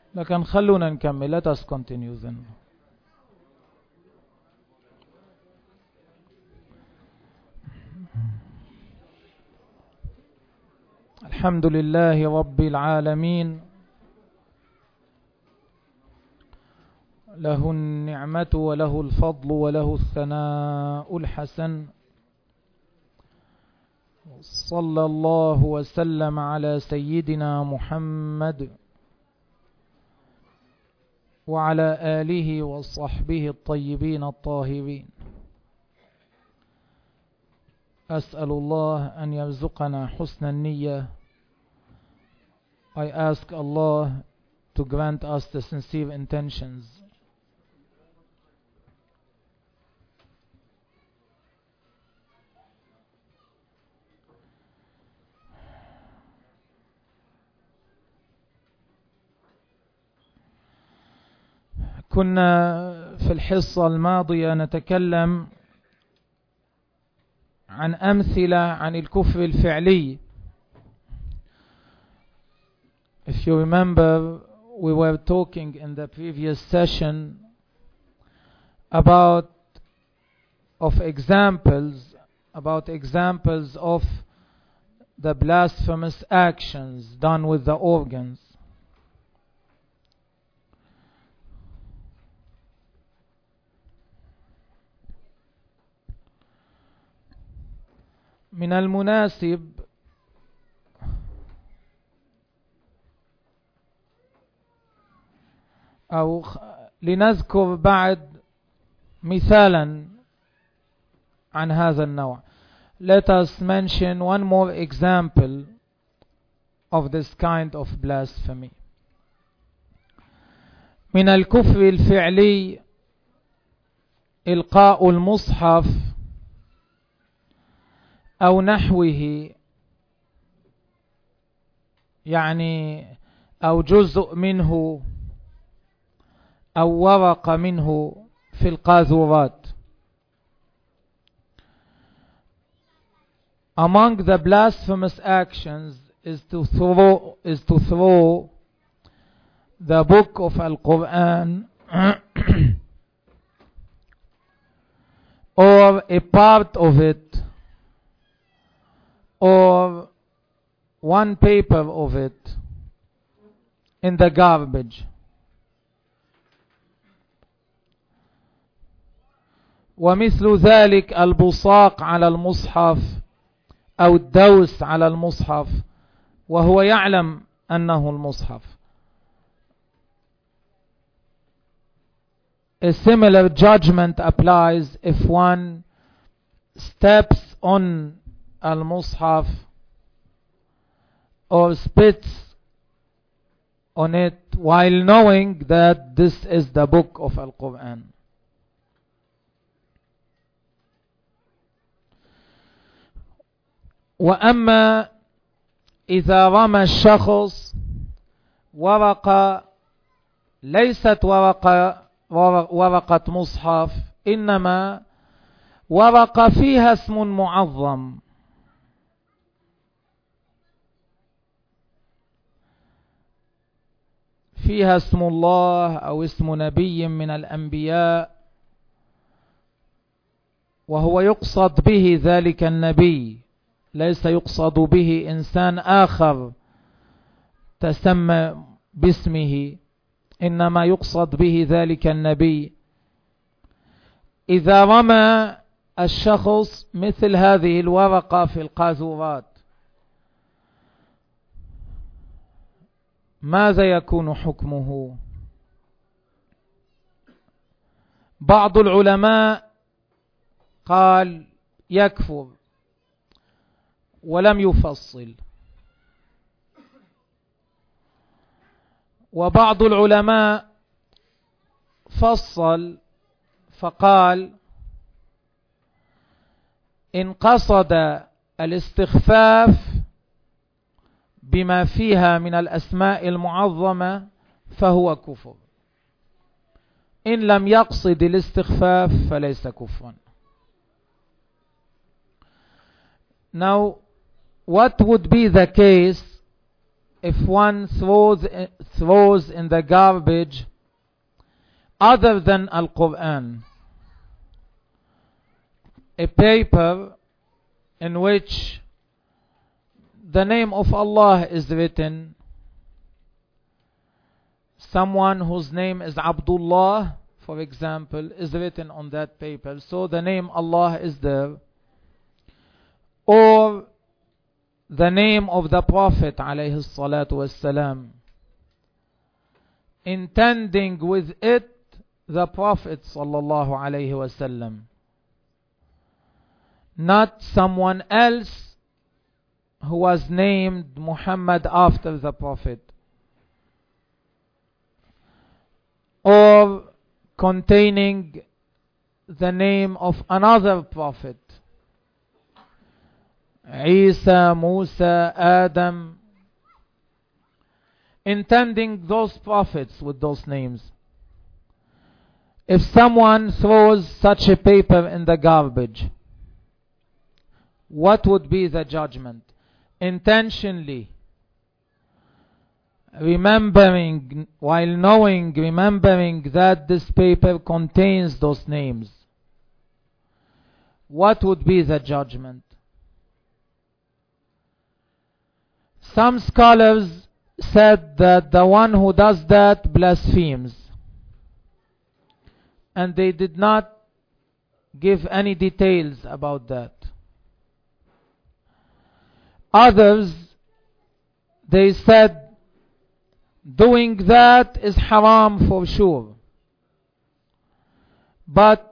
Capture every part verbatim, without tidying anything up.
لكن خلونا نكمل. Let us continue then. الحمد لله رب العالمين، له النعمة وله الفضل وله الثناء الحسن. صلى الله وسلم على سيدنا محمد وعلى آله وصحبه الطيبين الطاهرين. أسأل الله أن يرزقنا حسن النية. I ask Allah to grant us the sincere intentions. كنا في الحصة الماضية نتكلم عن أمثلة عن الكفر الفعلي. If you remember, we were talking in the previous session about of examples about examples of the blasphemous actions done with the organs. من المناسب أو لنذكر بعد مثالا عن هذا النوع. Let us mention one more example of this kind of blasphemy. من الكفر الفعلي إلقاء المصحف أو نحوه، يعني أو جزء منه أو ورق منه في القاذورات. Among the blasphemous actions is to throw is to throw the book of Al-Quran or a part of it or one paper of it in the garbage. ومثل ذلك البصاق على المصحف أو الدوس على المصحف وهو يعلم أنه المصحف. A similar judgment applies if one steps on al-mushaf or spits on it while knowing that this is the book of Al-Quran. وأما إذا رمى الشخص ورقة ليست ورقة ورقة مصحف، إنما ورقة فيها اسم معظم، فيها اسم الله أو اسم نبي من الأنبياء، وهو يقصد به ذلك النبي، ليس يقصد به إنسان آخر تسمى باسمه، إنما يقصد به ذلك النبي. إذا رمى الشخص مثل هذه الورقة في القاذورات ماذا يكون حكمه؟ بعض العلماء قال يكفر ولم يفصل، وبعض العلماء فصل فقال إن قصد الاستخفاف بما فيها من الأسماء المعظمة فهو كفر، إن لم يقصد الاستخفاف فليس كفرا. Now, what would be the case if one throws, throws in the garbage other than Al-Quran, a paper in which the name of Allah is written, someone whose name is Abdullah, for example, is written on that paper, so the name Allah is there, or the name of the Prophet alayhi salatu wassalam, intending with it the Prophet sallallahu alayhi wasallam, not someone else who was named Muhammad after the Prophet, or containing the name of another Prophet, Isa, Musa, Adam, intending those prophets with those names. If someone throws such a paper in the garbage, what would be the judgment? Intentionally, remembering, while knowing, remembering that this paper contains those names, what would be the judgment? Some scholars said that the one who does that blasphemes, and they did not give any details about that. Others, they said doing that is haram for sure. But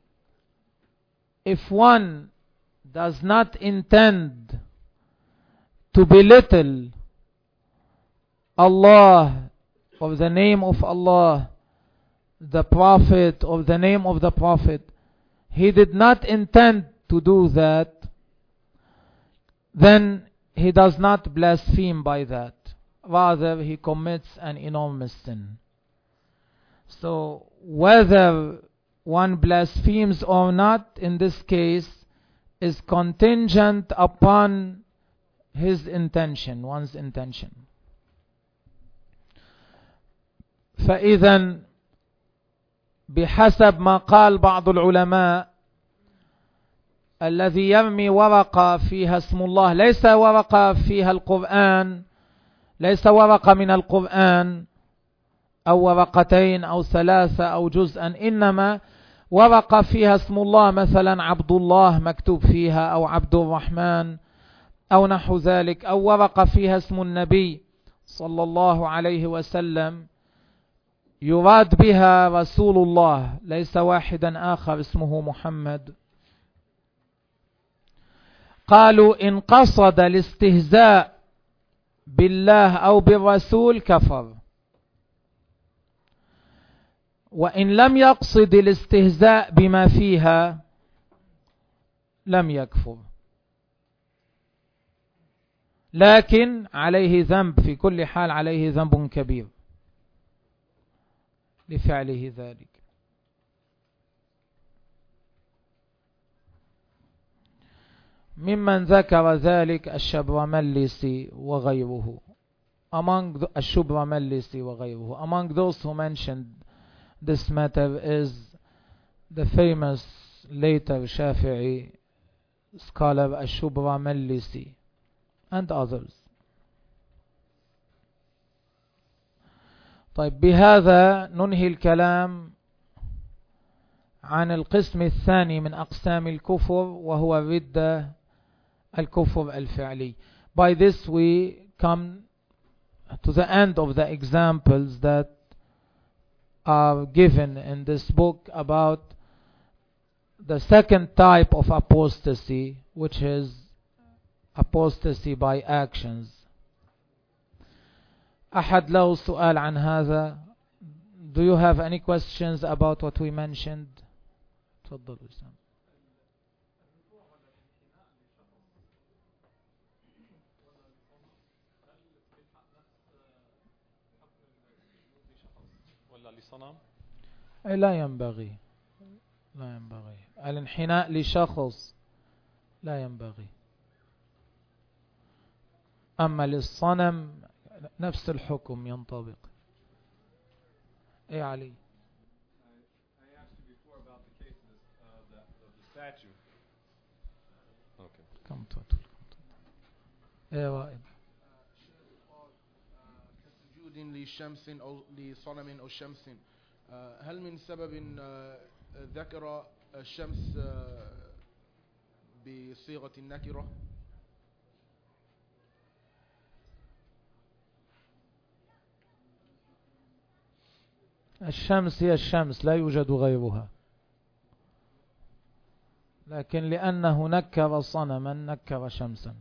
if one does not intend to belittle Allah, or the name of Allah, the Prophet, or the name of the Prophet, he did not intend to do that, then he does not blaspheme by that. Rather, he commits an enormous sin. So, whether one blasphemes or not in this case is contingent upon his intention, one's intention. فإذا بحسب ما قال بعض العلماء، الذي يرمي ورقة فيها اسم الله، ليس ورقة فيها القرآن، ليس ورقة من القرآن أو ورقتين أو ثلاثة أو جزءا، إنما ورقة فيها اسم الله، مثلا عبد الله مكتوب فيها، أو عبد الرحمن، أو نحو ذلك، أو ورقة فيها اسم النبي صلى الله عليه وسلم، يراد بها رسول الله، ليس واحدا آخر اسمه محمد. قالوا إن قصد الاستهزاء بالله أو بالرسول كفر، وإن لم يقصد الاستهزاء بما فيها لم يكفر، لكن عليه ذنب، في كل حال عليه ذنب كبير لفعله ذلك. ممن ذكر ذلك الشبرملسي وغيره. Among the, الشبرملسي وغيره. Among those who mentioned this matter is the famous later Shafi'i scholar الشبرملسي and others. طيب، بهذا ننهي الكلام عن القسم الثاني من أقسام الكفر، وهو الردة، الكفر الفعلي. By this we come to the end of the examples that are given in this book about the second type of apostasy, which is apostasy by actions. أحد له سؤال عن هذا؟ Do you have any questions about what we mentioned? تفضل وسام. لا ينبغي، لا ينبغي الانحناء لشخص، لا ينبغي. أما للصنم نفس الحكم ينطبق. ايه علي؟ I asked you before about the case of the, uh, the, of the statue. Okay. كم تطول ايه وائل؟ كسجود لشمس أو لصنم أو شمس، هل من سبب ذكر الشمس بصيغة النكرة؟ الشمس هي الشمس لا يوجد غيرها، لكن لأنه نكر صنما نكر شمسا.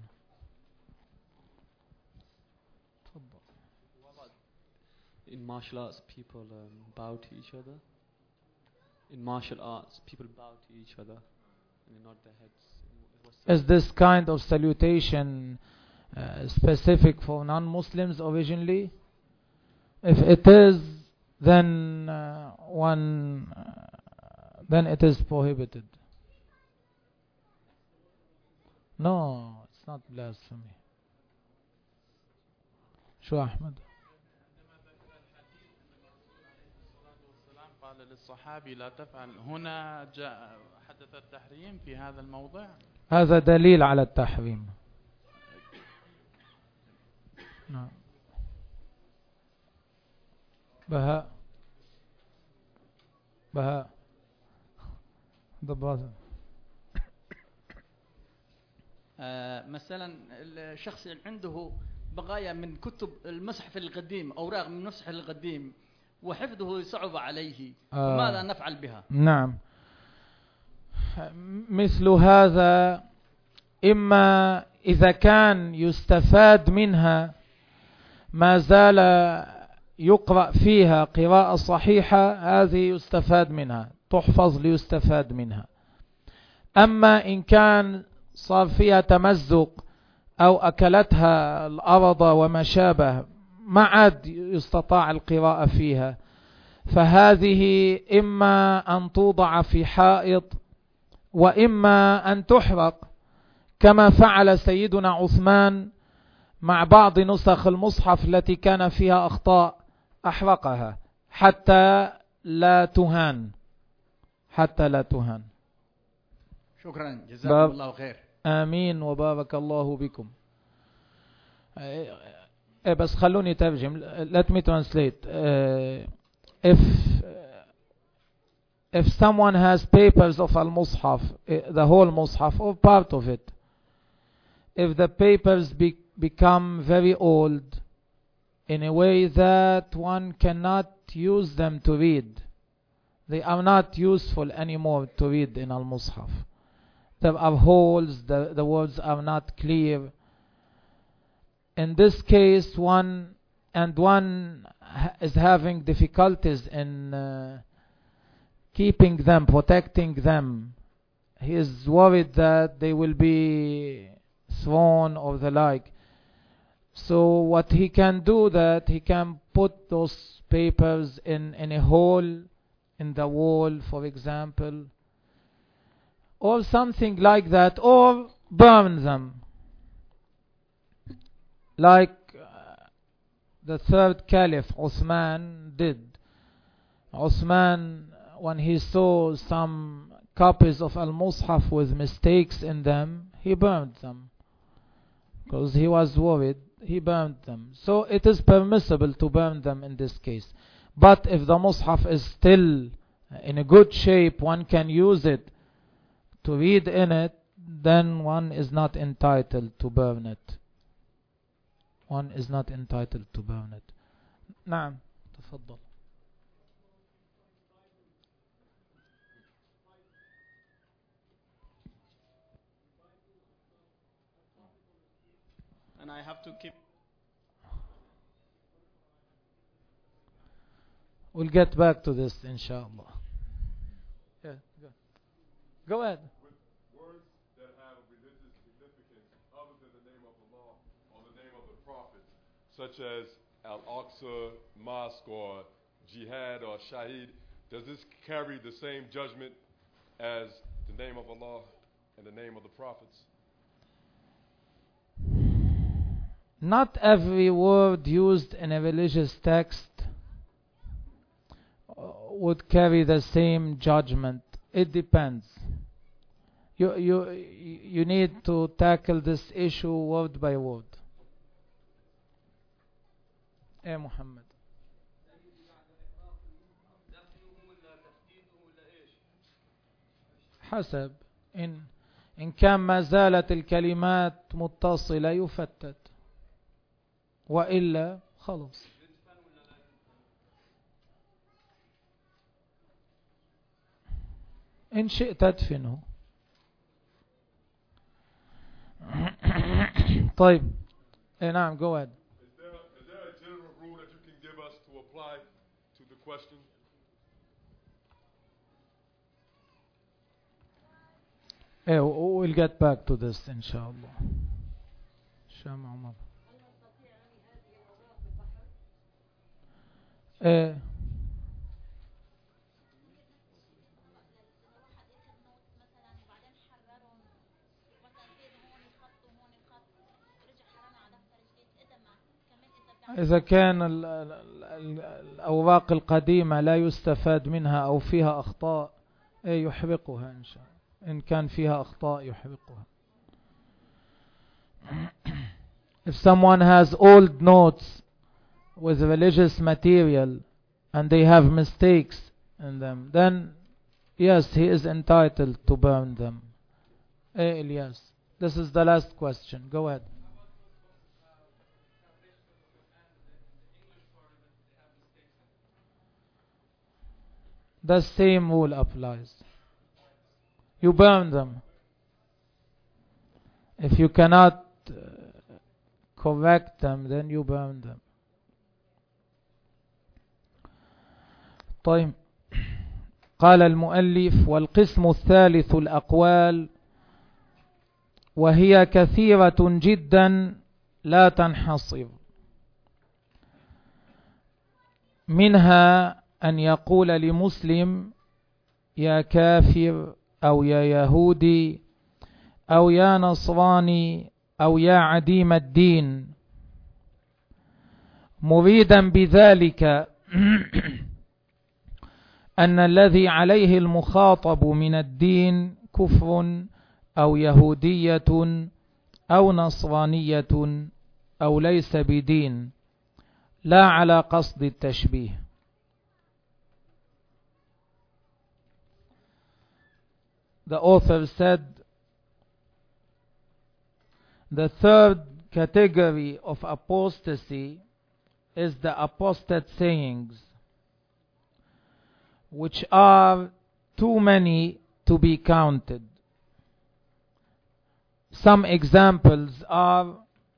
In martial arts, people um, bow to each other. In martial arts, people bow to each other and they nod their heads. Is this kind of salutation uh, specific for non-Muslims originally? If it is, then uh, one, uh, then it is prohibited. No, it's not blasphemy. شو أحمد؟ قال للصحابي لا تفعل، هنا جاء حدث التحريم في هذا الموضع. هذا دليل على التحريم. نعم. بهاء بهاء ضباط. آه مثلا الشخص عنده بقايا من كتب المصحف القديم، أوراق من المصحف القديم وحفظه صعب عليه، آه فماذا نفعل بها؟ نعم، مثل هذا إما إذا كان يستفاد منها ما زال يقرأ فيها قراءة صحيحة، هذه يستفاد منها، تحفظ ليستفاد منها. أما إن كان صار فيها تمزق أو أكلتها الأرض وما شابه، ما عاد يستطاع القراءة فيها، فهذه إما أن توضع في حائط وإما أن تحرق، كما فعل سيدنا عثمان مع بعض نسخ المصحف التي كان فيها أخطاء، أحرقها حتى لا تهان، حتى لا تهان. شكرا، جزاكم الله خير. آمين وبارك الله بكم. إيه بس خلوني ترجم. Let me translate. Uh, if if someone has papers of al-Mus'haf, the whole Mus'haf or part of it, if the papers be, become very old in a way that one cannot use them to read, they are not useful anymore to read in al-Mus'haf. There are holes, the, the words are not clear. In this case, one and one ha is having difficulties in uh, keeping them, protecting them. He is worried that they will be thrown or the like. So what he can do, that he can put those papers in, in a hole in the wall, for example, or something like that, or burn them. Like uh, the third caliph, Uthman, did. Uthman, when he saw some copies of Al-Mus'haf with mistakes in them, he burned them. Because he was worried, he burned them. So it is permissible to burn them in this case. But if the Mus'haf is still in a good shape, one can use it to read in it, then one is not entitled to burn it. One is not entitled to burn it. نعم تفضل. And I have to keep. We'll get back to this inshallah. Yeah, go. Go ahead. With words that have religious significance other than the name of Allah or the name of the Prophet, such as Al-Aqsa Mosque or Jihad or Shaheed, does this carry the same judgment as the name of Allah and the name of the Prophets? not every word used in a religious text would carry the same judgment. It depends. You, you, you need to tackle this issue word by word. Eh, Muhammad. حسب إن إن كان ما زالت الكلمات متصلة يفتت، وإلا خلص. إن شئت ادفنه. طيب. Eh, نعم, go ahead. Is there, is there a general rule that you can give us to apply to the question? Eh, we'll get back to this إن شاء الله. شام عمر. Eh. إذا كان ال ال ال الأوراق القديمة لا يستفاد منها أو فيها أخطاء يحرقها إن شاء الله. إن كان فيها أخطاء يحرقها. If someone has old notes with religious material and they have mistakes in them, then yes, he is entitled to burn them. Eh, Ilyas, this is the last question. Go ahead. The same rule applies. You burn them. If you cannot uh, correct them, then you burn them. طيب. قال المؤلف: والقسم الثالث الأقوال، وهي كثيرة جدا لا تنحصر. منها أن يقول لمسلم يا كافر أو يا يهودي أو يا نصراني أو يا عديم الدين، مريدا بذلك أن الذي عليه المخاطب من الدين كفر أو يهودية أو نصرانية أو ليس بدين، لا على قصد التشبيه. The author said the third category of apostasy is the apostate sayings, which are too many to be counted. Some examples are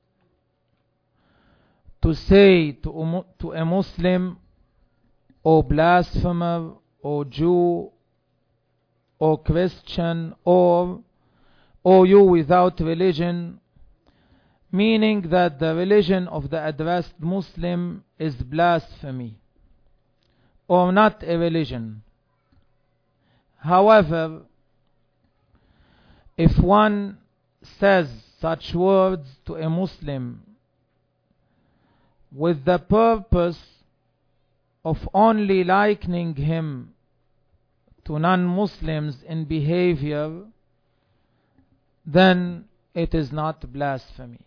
to say to, to a Muslim, or blasphemer, or Jew, or Christian, or or you without religion, meaning that the religion of the addressed Muslim is blasphemy, or not a religion. However, if one says such words to a Muslim with the purpose of only likening him to non-Muslims in behavior, then it is not blasphemy.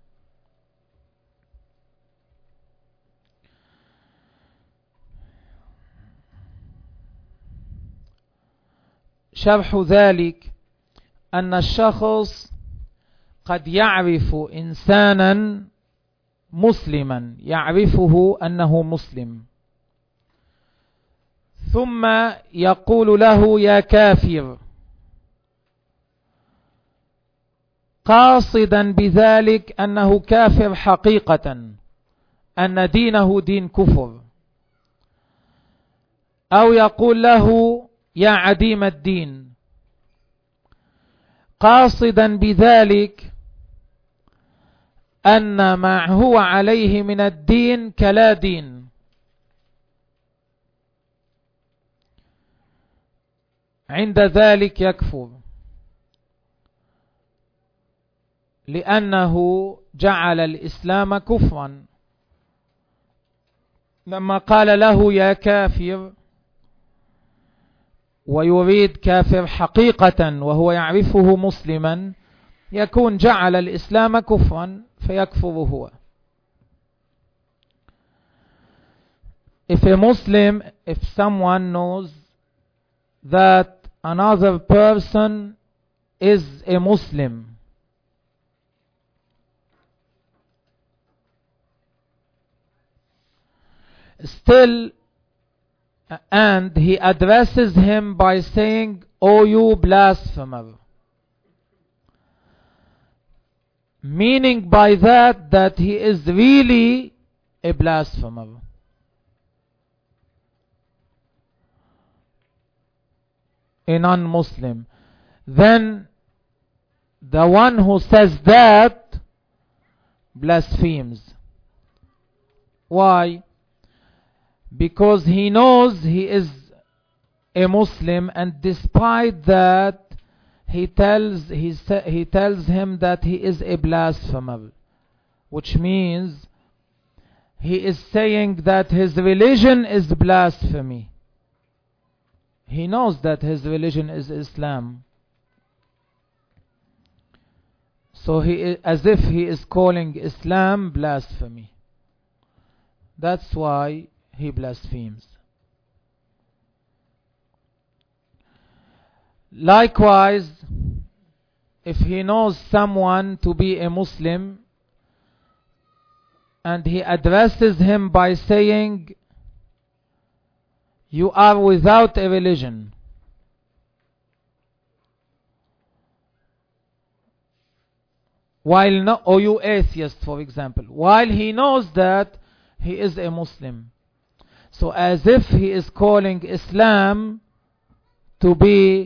شرح ذلك أن الشخص قد يعرف إنسانا مسلما، يعرفه أنه مسلم، ثم يقول له يا كافر، قاصدا بذلك أنه كافر حقيقة، أن دينه دين كفر، أو يقول له يا عديم الدين، قاصدا بذلك أن ما هو عليه من الدين كلا دين. عند ذلك يكفر، لأنه جعل الإسلام كفرا. لما قال له يا كافر ويريد كافر حقيقة وهو يعرفه مسلما، يكون جعل الإسلام كفرا فيكفر هو. If a Muslim, if someone knows that another person is a Muslim, still, and he addresses him by saying, "O you blasphemer," meaning by that that he is really a blasphemer. A non-Muslim, then the one who says that blasphemes. Why? Because he knows he is a Muslim, and despite that he tells he, he tells him that he is a blasphemer, which means he is saying that his religion is blasphemy. He knows that his religion is Islam. So he, as if he is calling Islam blasphemy. That's why he blasphemes. Likewise, if he knows someone to be a Muslim and he addresses him by saying, "You are without a religion," while no, or "You atheist," for example, while he knows that he is a Muslim. So as if he is calling Islam to be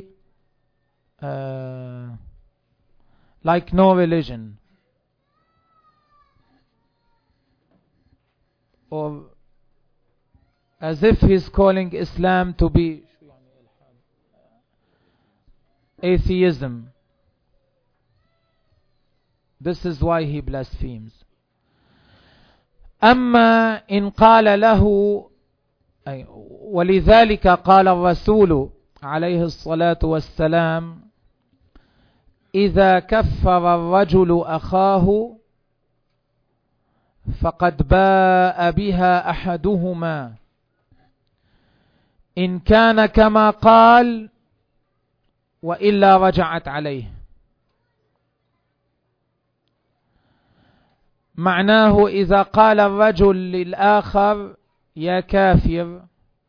uh, like no religion, or as if he is calling Islam to be atheism. This is why he blasphemes. أما إن قال له، ولذلك قال الرسول عليه الصلاة والسلام: إذا كفر الرجل أخاه فقد باء بها أحدهما إن كان كما قال وإلا رجعت عليه. معناه إذا قال الرجل للآخر يا كافر،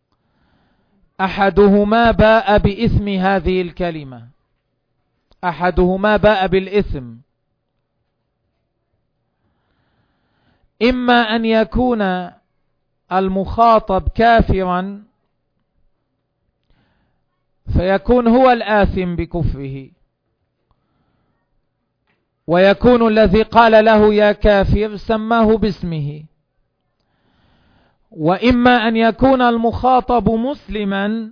أحدهما باء بإثم هذه الكلمة، أحدهما باء بالإثم، إما أن يكون المخاطب كافرا فيكون هو الآثم بكفره، ويكون الذي قال له يا كافر سماه باسمه، وإما أن يكون المخاطب مسلما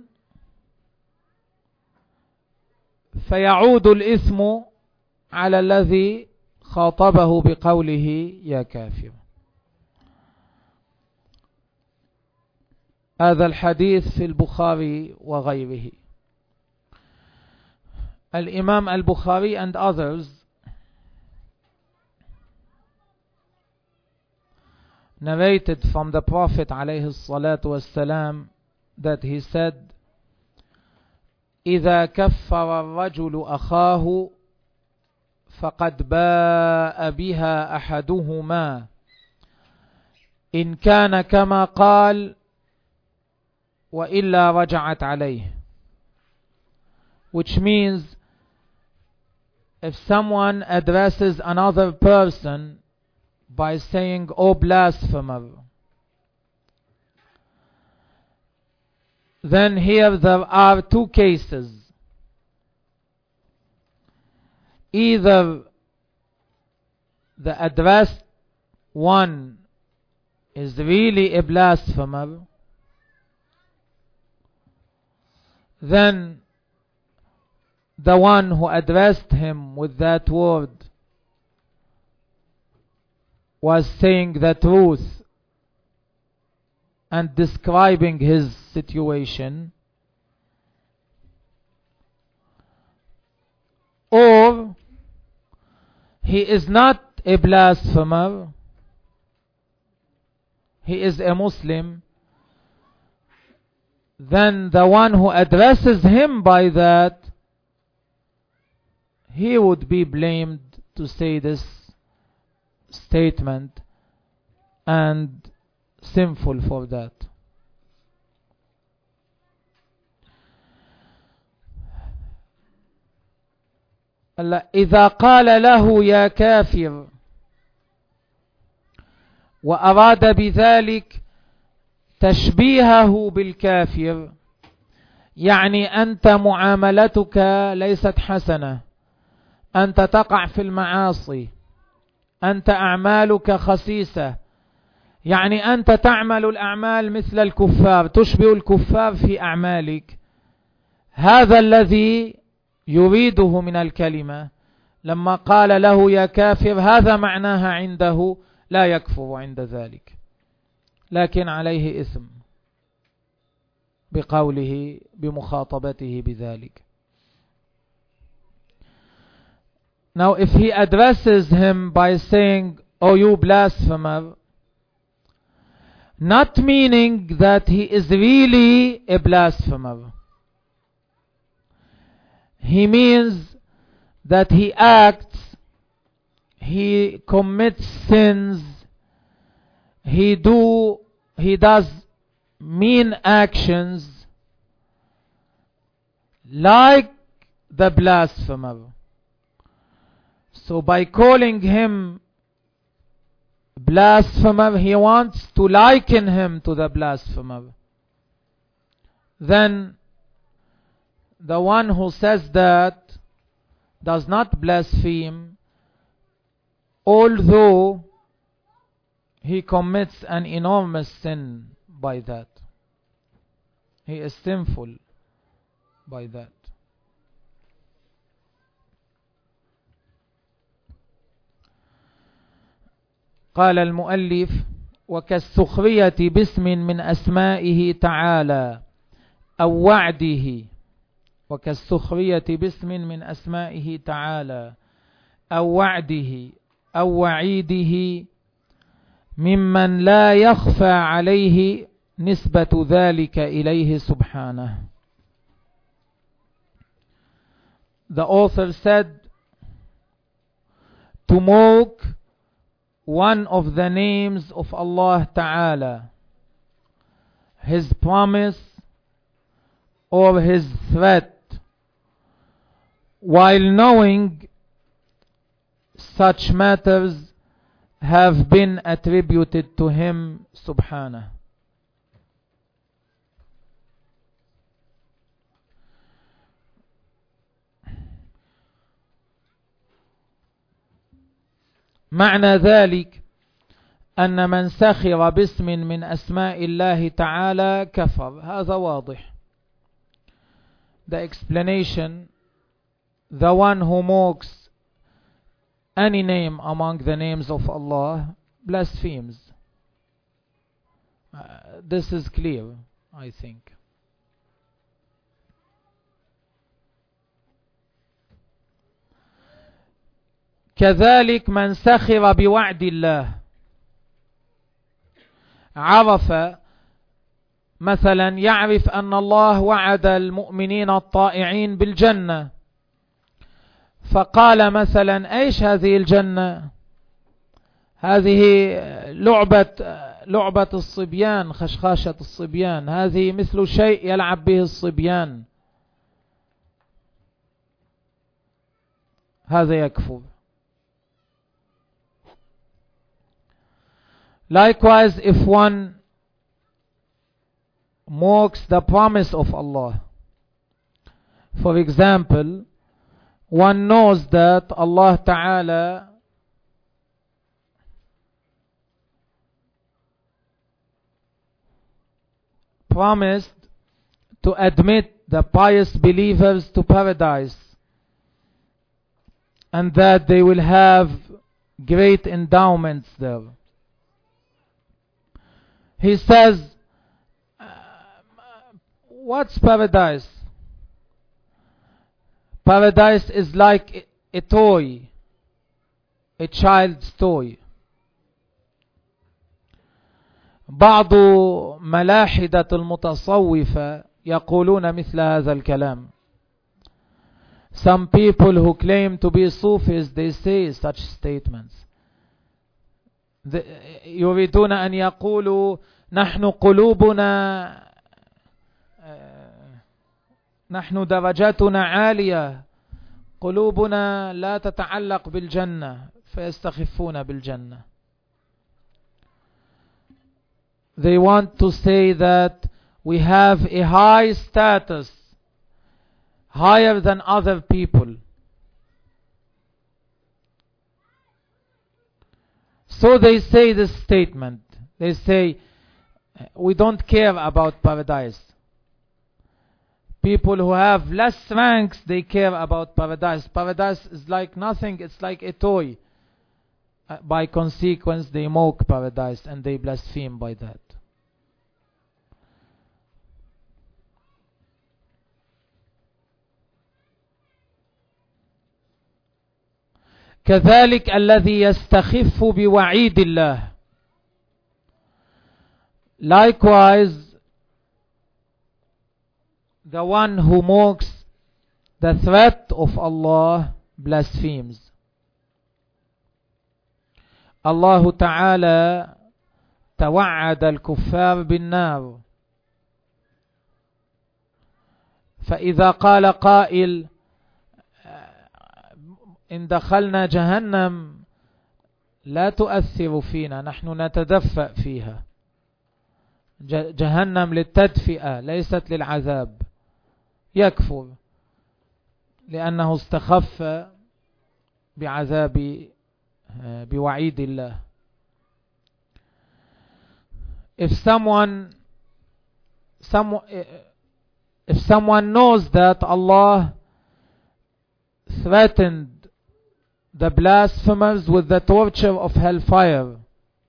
فيعود الإثم على الذي خاطبه بقوله يا كافر. هذا الحديث في البخاري وغيره. الإمام البخاري and others narrated from the Prophet عليه الصلاة والسلام that he said: إذا كفر الرجل أخاه فقد باء بها أحدهما إن كان كما قال وإلا رجعت عليه. Which means, if someone addresses another person by saying, "O blasphemer," then here there are two cases. Either the addressed one is really a blasphemer, then the one who addressed him with that word was saying the truth and describing his situation, or he is not a blasphemer, he is a Muslim, then the one who addresses him by that, he would be blamed to say this statement and sinful for that. إذا قال له يا كافر وأراد بذلك تشبيهه بالكافر، يعني أنت معاملتك ليست حسنة، أنت تقع في المعاصي، أنت أعمالك خسيسة، يعني أنت تعمل الأعمال مثل الكفار، تشبه الكفار في أعمالك. هذا الذي يريده من الكلمة لما قال له يا كافر، هذا معناها عنده، لا يكفر عند ذلك، لكن عليه إثم بقوله بمخاطبته بذلك. Now if he addresses him by saying, oh you blasphemer, not meaning that he is really a blasphemer, he means that he acts, he commits sins, he do he does mean actions like the blasphemer. So by calling him blasphemer, he wants to liken him to the blasphemer. Then the one who says that does not blaspheme, although he commits an enormous sin by that. He is sinful by that. قال المؤلف: وكالسخرية باسم من أسمائه تعالى أو وعده، وكالسخرية باسم من أسمائه تعالى أو وعده أو وعيده ممن لا يخفى عليه نسبة ذلك إليه سبحانه. The author said, to mock one of the names of Allah Ta'ala, His promise or His threat, while knowing such matters have been attributed to Him Subhanahu. معنى ذلك أن من سخر باسم من أسماء الله تعالى كفر. هذا واضح. The explanation: the one who mocks any name among the names of Allah blasphemes. Uh, this is clear, I think. كذلك من سخر بوعد الله، عرف مثلا يعرف أن الله وعد المؤمنين الطائعين بالجنة، فقال مثلا ايش هذه الجنة؟ هذه لعبة لعبة الصبيان، خشخاشة الصبيان، هذه مثل شيء يلعب به الصبيان، هذا يكفر. Likewise, if one mocks the promise of Allah, for example, one knows that Allah Ta'ala promised to admit the pious believers to paradise, and that they will have great endowments there. He says, uh, what's paradise? Paradise is like a, a toy, a child's toy. بعض ملاحدة المتصوفة يقولون مثل هذا الكلام. Some people who claim to be Sufis, they say such statements. يريدون أن يقولوا نحن قلوبنا نحن درجاتنا عالية، قلوبنا لا تتعلق بالجنة، فيستخفون بالجنة. They want to say that we have a high status, higher than other people. So they say this statement. They say, we don't care about paradise. People who have less ranks, they care about paradise. Paradise is like nothing, it's like a toy. Uh, by consequence, they mock paradise and they blaspheme by that. كذلك الذي يستخف بوعيد الله. Likewise, the one who mocks the threat of Allah blasphemes. الله تعالى توعد الكفار بالنار. فإذا قال قائل إن دخلنا جهنم لا تؤثر فينا، نحن نتدفأ فيها. جهنم للتدفئة ليست للعذاب، يكفر لأنه استخف بعذاب بوعيد الله. If someone some, if someone knows that Allah threatened the blasphemers with the torture of hellfire,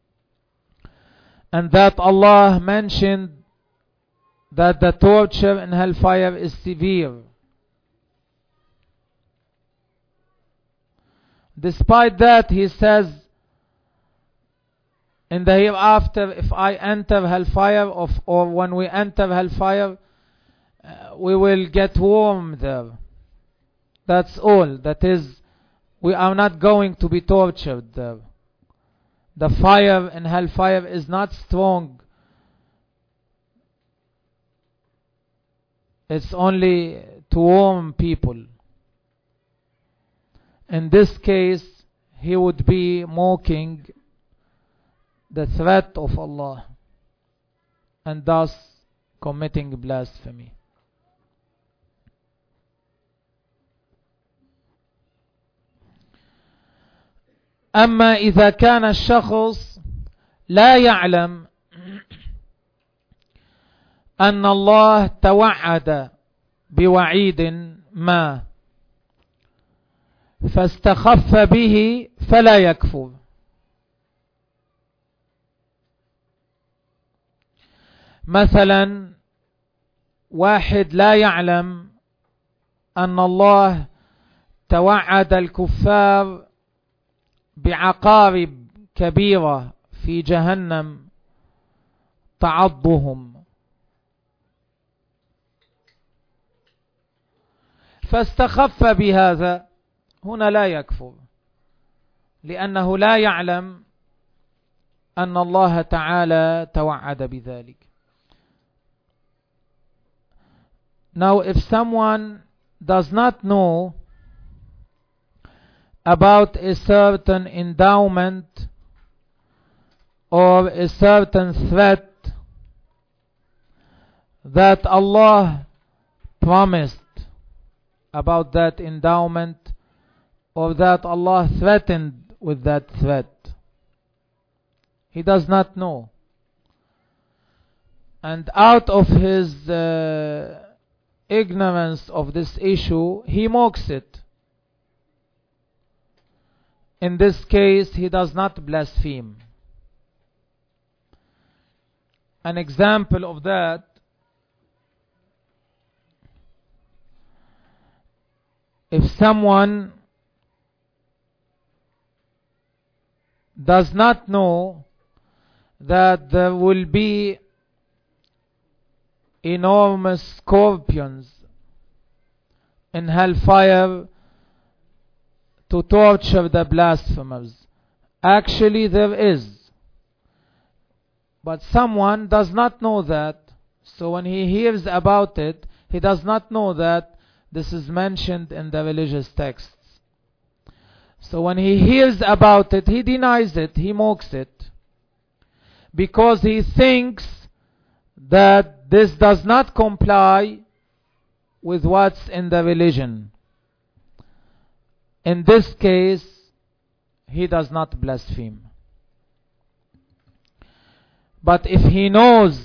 and that Allah mentioned that the torture in hellfire is severe, despite that he says, in the hereafter, if I enter hellfire, of, or when we enter hellfire, uh, we will get warm there. That's all. That is, we are not going to be tortured there. The fire in hellfire is not strong. It's only to warm people. In this case, he would be mocking the threat of Allah and thus committing blasphemy. أما إذا كان الشخص لا يعلم أن الله توعد بوعيد ما فاستخف به فلا يكفر. مثلا واحد لا يعلم أن الله توعد الكفار بعقارب كبيرة في جهنم تعضهم، فاستخف بهذا، هنا لا يكفر لأنه لا يعلم أن الله تعالى توعد بذلك. Now if someone does not know about a certain endowment or a certain threat that Allah promised about that endowment, or that Allah threatened with that threat, he does not know, and out of his uh, ignorance of this issue, he mocks it. in this case he does not blaspheme. An example of that, if someone does not know that there will be enormous scorpions in hellfire to torture the blasphemers. Actually there is. But someone does not know that. So when he hears about it, he does not know that this is mentioned in the religious texts. So when he hears about it, he denies it, he mocks it. Because he thinks that this does not comply with what's in the religion. In this case, he does not blaspheme. But if he knows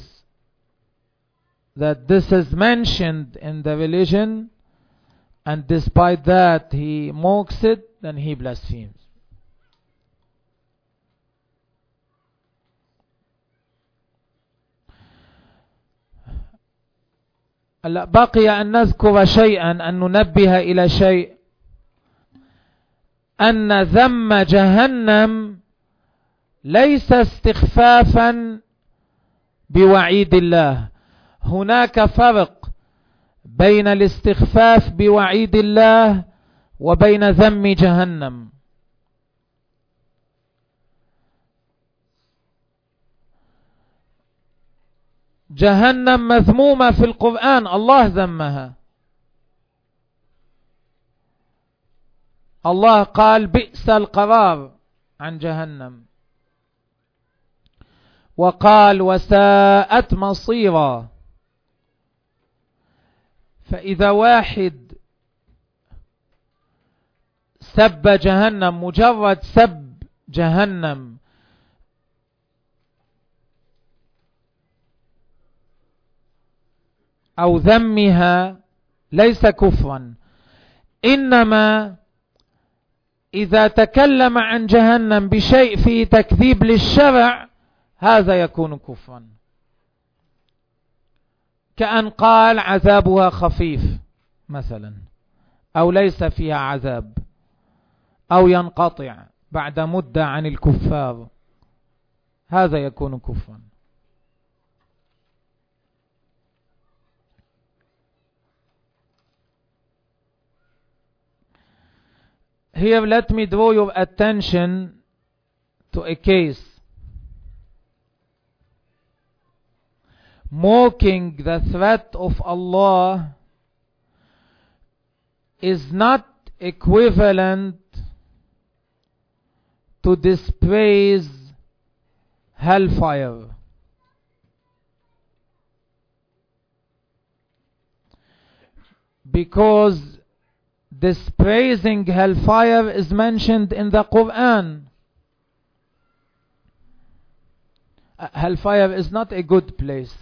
that this is mentioned in the religion, and despite that he mocks it, then he blasphemes. بقي أن نذكر شيئا، أن ننبه إلى شيء، أن ذم جهنم ليس استخفافا بوعيد الله. هناك فرق بين الاستخفاف بوعيد الله وبين ذم جهنم. جهنم مذمومة في القرآن، الله ذمها. الله قال بئس القرار عن جهنم، وقال وساءت مصيرا. فإذا واحد سب جهنم، مجرد سب جهنم أو ذمها ليس كفرا، إنما إذا تكلم عن جهنم بشيء فيه تكذيب للشرع هذا يكون كفرا، كأن قال عذابها خفيف مثلا، أو ليس فيها عذاب، أو ينقطع بعد مدة عن الكفار، هذا يكون كفرا. Here let me draw your attention to a case. Mocking the threat of Allah is not equivalent to dispraise hellfire. Because dispraising hellfire is mentioned in the Quran. Hellfire is not a good place.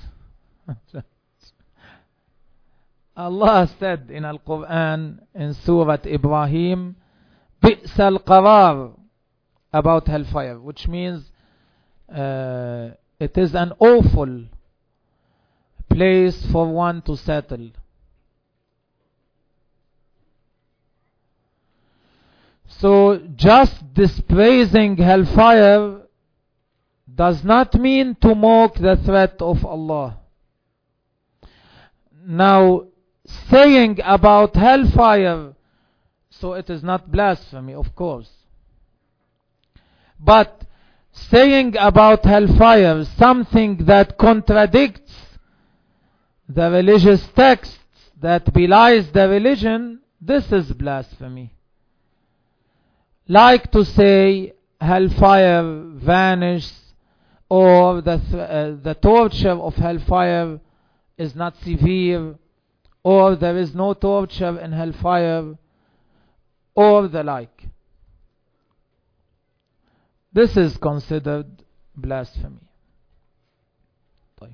Allah said in Al-Quran in Surah Ibrahim, بئس القرار, about hellfire, which means uh, it is an awful place for one to settle. So just dispraising hellfire does not mean to mock the threat of Allah. Now, saying about hellfire, so it is not blasphemy, of course. But saying about hellfire something that contradicts the religious texts, that belies the religion, this is blasphemy. Like to say hellfire vanishes, or the, th uh, the torture of hellfire is not severe, or there is no torture in hellfire, or the like. This is considered blasphemy. طيب.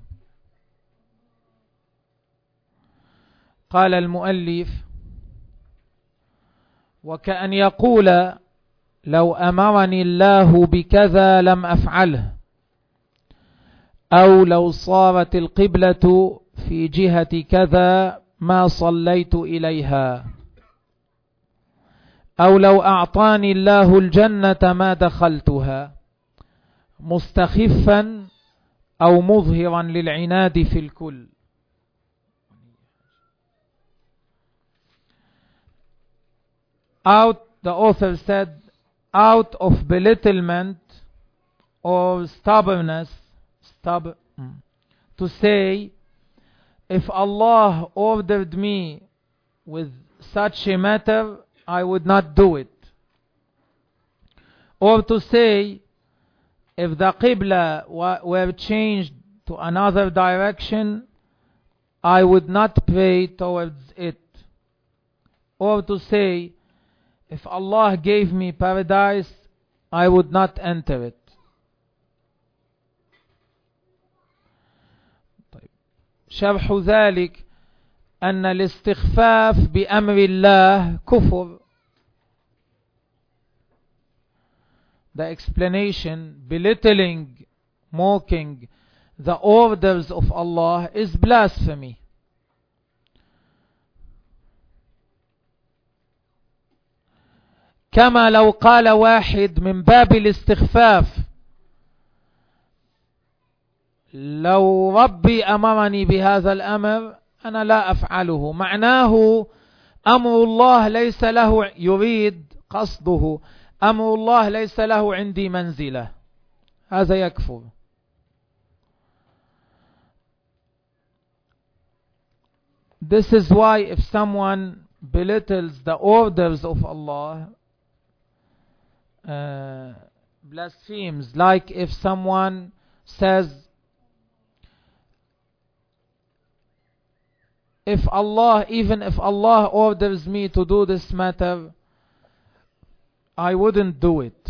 قال المؤلف: وكأن يقول لو أمرني الله بكذا لم أفعله، أو لو صارت القبلة في جهة كذا ما صليت إليها، أو لو أعطاني الله الجنة ما دخلتها، مستخفا أو مظهرا للعناد في الكل. Out, the author said, out of belittlement or stubbornness, stubborn, to say, if Allah ordered me with such a matter, I would not do it. Or to say, if the Qibla were changed to another direction, I would not pray towards it. Or to say, if Allah gave me paradise, I would not enter it. شرح ذلك أن الاستخفاف بأمر الله كفر. The explanation, belittling, mocking the orders of Allah is blasphemy. كما لو قال واحد من باب الاستخفاف، لو ربي أمرني بهذا الأمر أنا لا أفعله، معناه أمر الله ليس له، يريد قصده أمر الله ليس له عندي منزلة، هذا يكفر. This is why if someone belittles the orders of Allah, uh, blasphemes, like if someone says, if Allah, even if Allah orders me to do this matter, I wouldn't do it.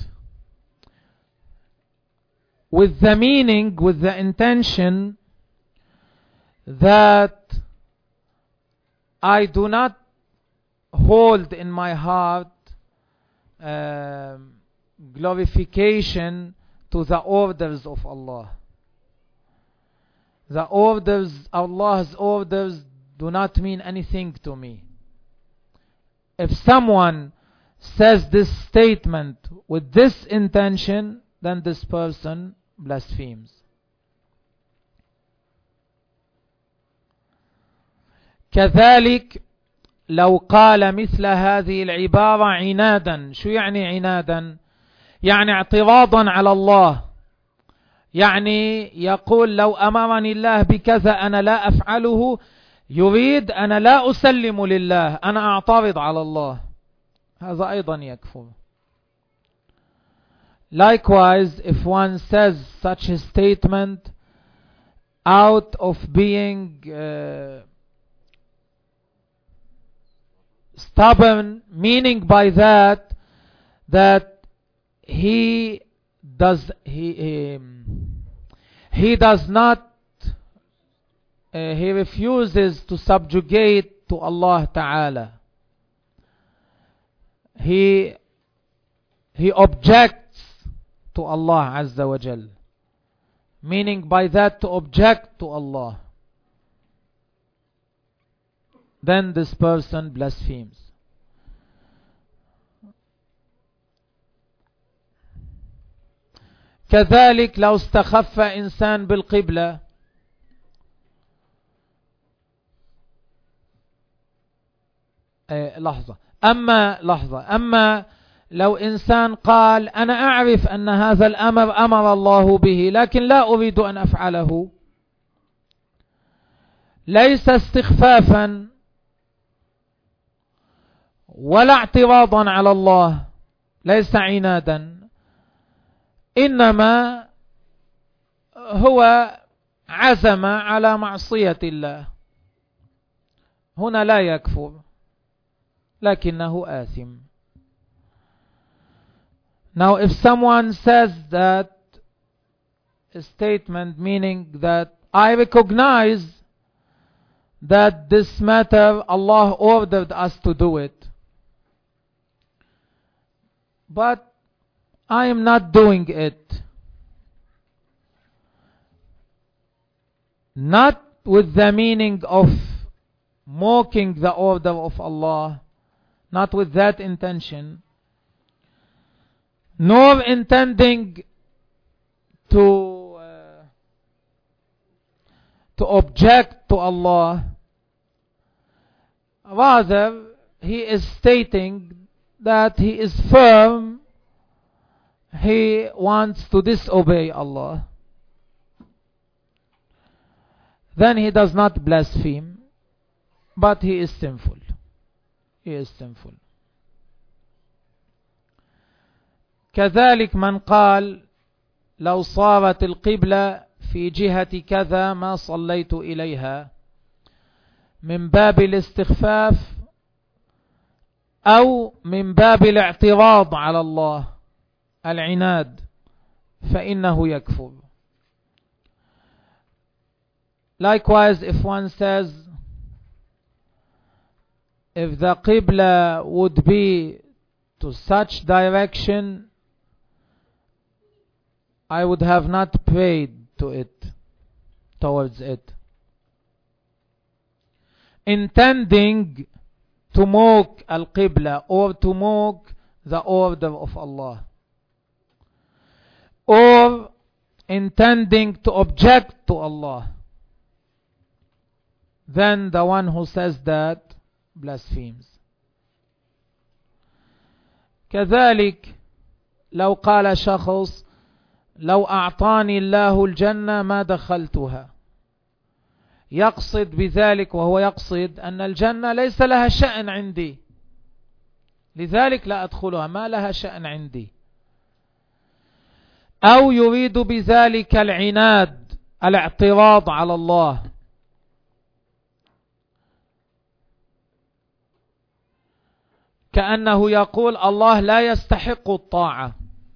With the meaning, with the intention that I do not hold in my heart uh, glorification to the orders of Allah. The orders, Allah's orders, do not mean anything to me. If someone says this statement with this intention, then this person blasphemes. كذلك لو قال مثل هذه العبارة عنادا. شو يعني عنادا؟ يعني اعتراضا على الله، يعني يقول لو أمرني الله بكذا أنا لا أفعله، يريد أنا لا أسلم لله، أنا أعترض على الله، هذا أيضا يكفر. Likewise, if one says such a statement out of being uh, stubborn, meaning by that that he does he he, he does not uh, he refuses to subjugate to Allah Ta'ala. He he objects to Allah Azza wa Jal, meaning by that to object to Allah, then this person blasphemes. كذلك لو استخف إنسان بالقبلة، لحظة أما لحظة أما لو إنسان قال أنا أعرف أن هذا الأمر أمر الله به لكن لا أريد أن أفعله، ليس استخفافا ولا اعتراضا على الله، ليس عنادا، إنما هو عزم على معصية الله، هنا لا يكفر لكنه آثم. Now if someone says that a statement meaning that I recognize that this matter Allah ordered us to do it, but I am not doing it. Not with the meaning of mocking the order of Allah, not with that intention, nor intending to uh, to object to Allah. Rather, he is stating that he is firm, he wants to disobey Allah. Then he does not blaspheme, but he is sinful. He is sinful. كذلك من قال لو صارت القبلة في جهة كذا ما صليت إليها من باب الاستخفاف أو من باب الاعتراض على الله العناد فإنه يكفر. Likewise, if one says, if the Qibla would be to such direction, I would have not prayed to it, towards it, intending to mock al-Qibla or to mock the order of Allah, or intending to object to Allah, then the one who says that blasphemes. كذلك لو قال شخص لو أعطاني الله الجنة ما دخلتها، يقصد بذلك وهو يقصد أن الجنة ليس لها شأن عندي، لذلك لا أدخلها، ما لها شأن عندي. أو يريد بذلك العناد، الاعتراض على الله، كأنه يقول الله لا يستحق الطاعة.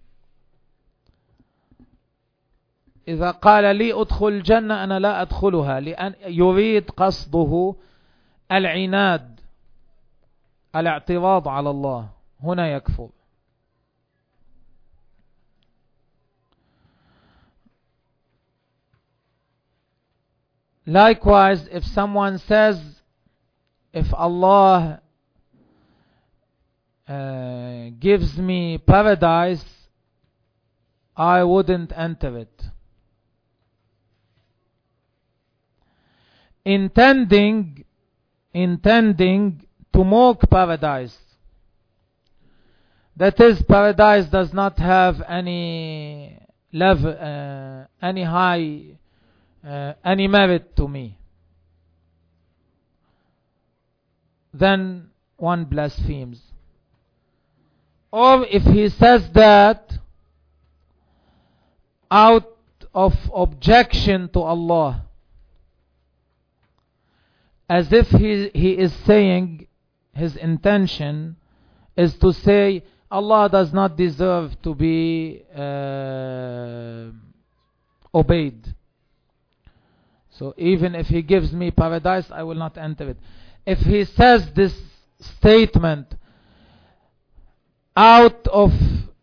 إذا قال لي أدخل الجنة أنا لا أدخلها، لأن يريد قصده العناد، الاعتراض على الله، هنا يكفر. Likewise, if someone says, if Allah uh, gives me paradise, I wouldn't enter it, intending intending to mock paradise. That is, paradise does not have any level, uh, any high, uh, any merit to me. Then one blasphemes. Or if he says that out of objection to Allah, as if he, he is saying, his intention is to say Allah does not deserve to be uh, obeyed. So even if he gives me paradise, I will not enter it. If he says this statement out of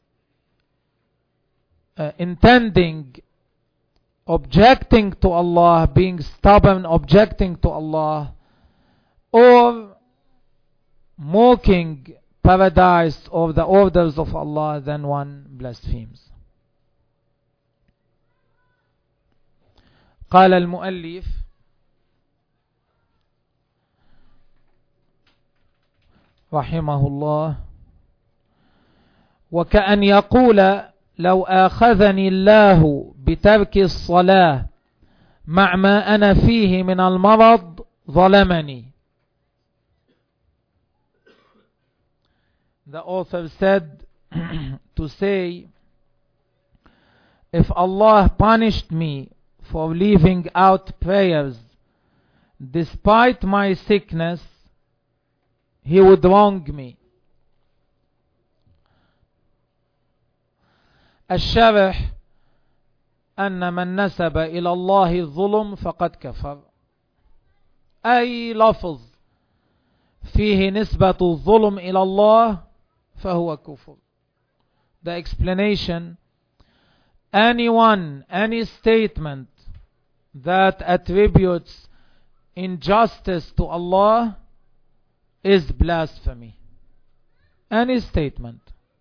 uh, intending, objecting to Allah, being stubborn, objecting to Allah, or mocking paradise or the orders of Allah, then one blasphemes. قال المؤلف رحمه الله: وكأن يقول لو آخذني الله بترك الصلاة مع ما أنا فيه من المرض ظلمني. The author said to say, if Allah punished me for leaving out prayers despite my sickness, He would wrong me. الشرح أن من نسب إلى الله الظلم فقد كفر. أي لفظ فيه نسبة الظلم إلى الله فهو كفر. the explanation, anyone, any statement that attributes injustice to Allah is blasphemy. Any statement.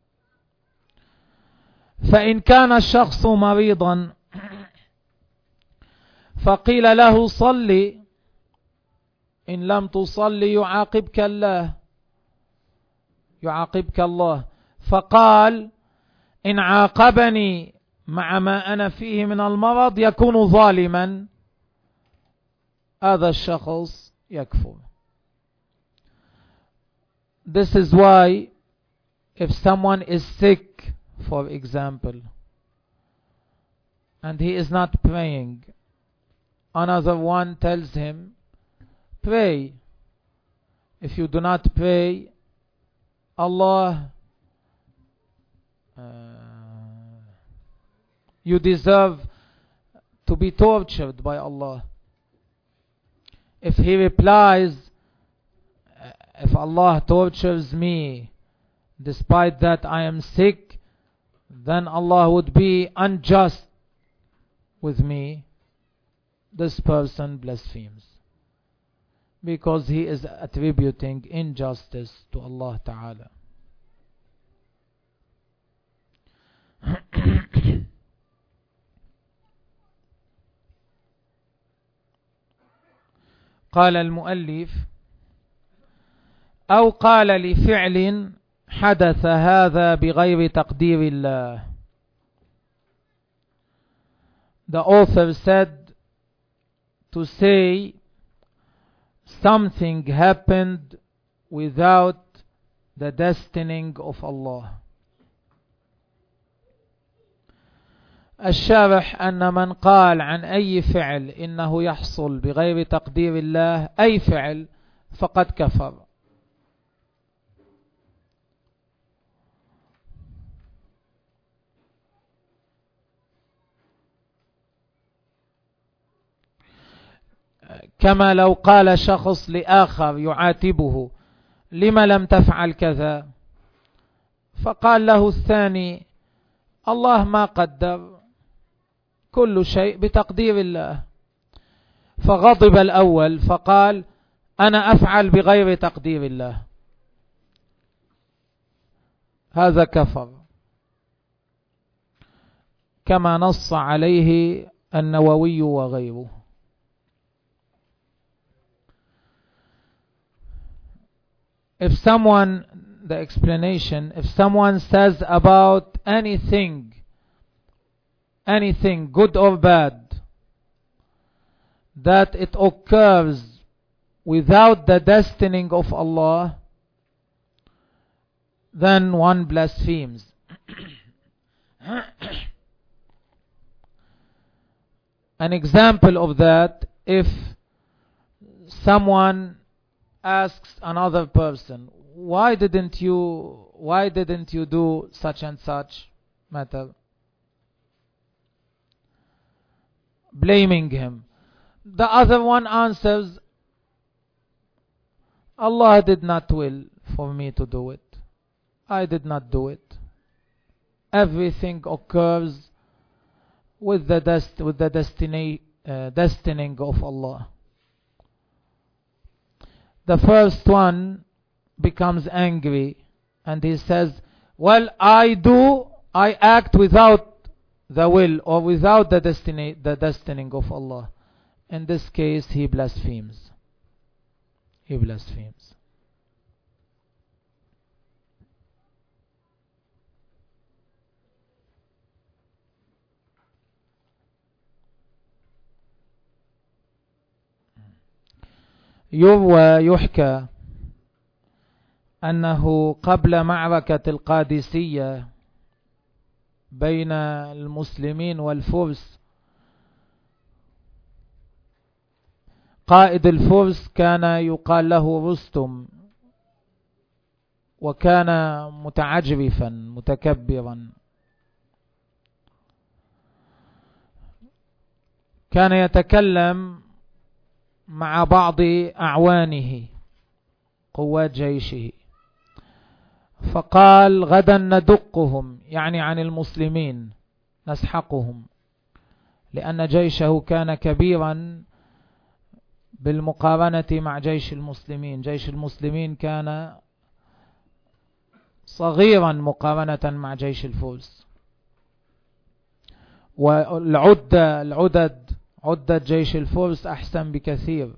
فإن كان الشخص مريضا فقيل له صلي إن لم تصلي يعاقبك الله يعاقبك الله فقال إن عاقبني مع ما أنا فيه من المرض يكون ظالما هذا الشخص يكفر. This is why if someone is sick, for example, and he is not praying, another one tells him, pray. If you do not pray, Allah, uh, you deserve to be tortured by Allah. If he replies, if Allah tortures me, despite that I am sick, then Allah would be unjust with me. This person blasphemes, because he is attributing injustice to Allah Ta'ala. قال المؤلف أو قال لفعل حدث هذا بغير تقدير الله. The author said to say something happened without the destining of Allah. الشارح أن من قال عن أي فعل إنه يحصل بغير تقدير الله أي فعل فقد كفر. كما لو قال شخص لآخر يعاتبه لما لم تفعل كذا، فقال له الثاني الله ما قدر، كل شيء بتقدير الله. فغضب الأول فقال أنا أفعل بغير تقدير الله، هذا كفر، كما نص عليه النووي وغيره. If someone, the explanation, if someone says about anything, anything good or bad, that it occurs without the destining of Allah, then one blasphemes. An example of that, if someone asks another person, why didn't you why didn't you do such and such matter, blaming him, the other one answers, Allah did not will for me to do it, I did not do it, everything occurs with the dest with the destiny uh, destining of Allah. The first one becomes angry and he says, well, I do, I act without the will or without the destiny, the destining of Allah. In this case, he blasphemes. He blasphemes. يروى يحكى أنه قبل معركة القادسية بين المسلمين والفرس، قائد الفرس كان يقال له رستم، وكان متعجرفا متكبرا، كان يتكلم مع بعض أعوانه قوات جيشه، فقال غدا ندقهم، يعني عن المسلمين، نسحقهم، لأن جيشه كان كبيرا بالمقارنة مع جيش المسلمين. جيش المسلمين كان صغيرا مقارنة مع جيش الفرس، والعدة العدد عدة جيش الفرس أحسن بكثير.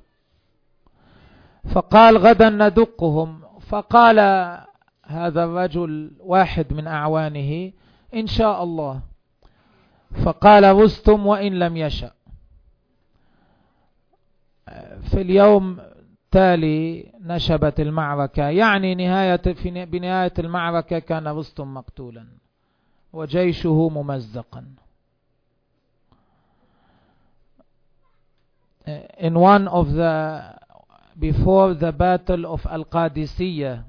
فقال غدا ندقهم. فقال هذا الرجل واحد من أعوانه إن شاء الله. فقال رستم وإن لم يشأ. في اليوم التالي نشبت المعركة، يعني نهاية في بنهاية المعركة كان رستم مقتولا وجيشه ممزقا. In one of the before the battle of Al-Qadisiyah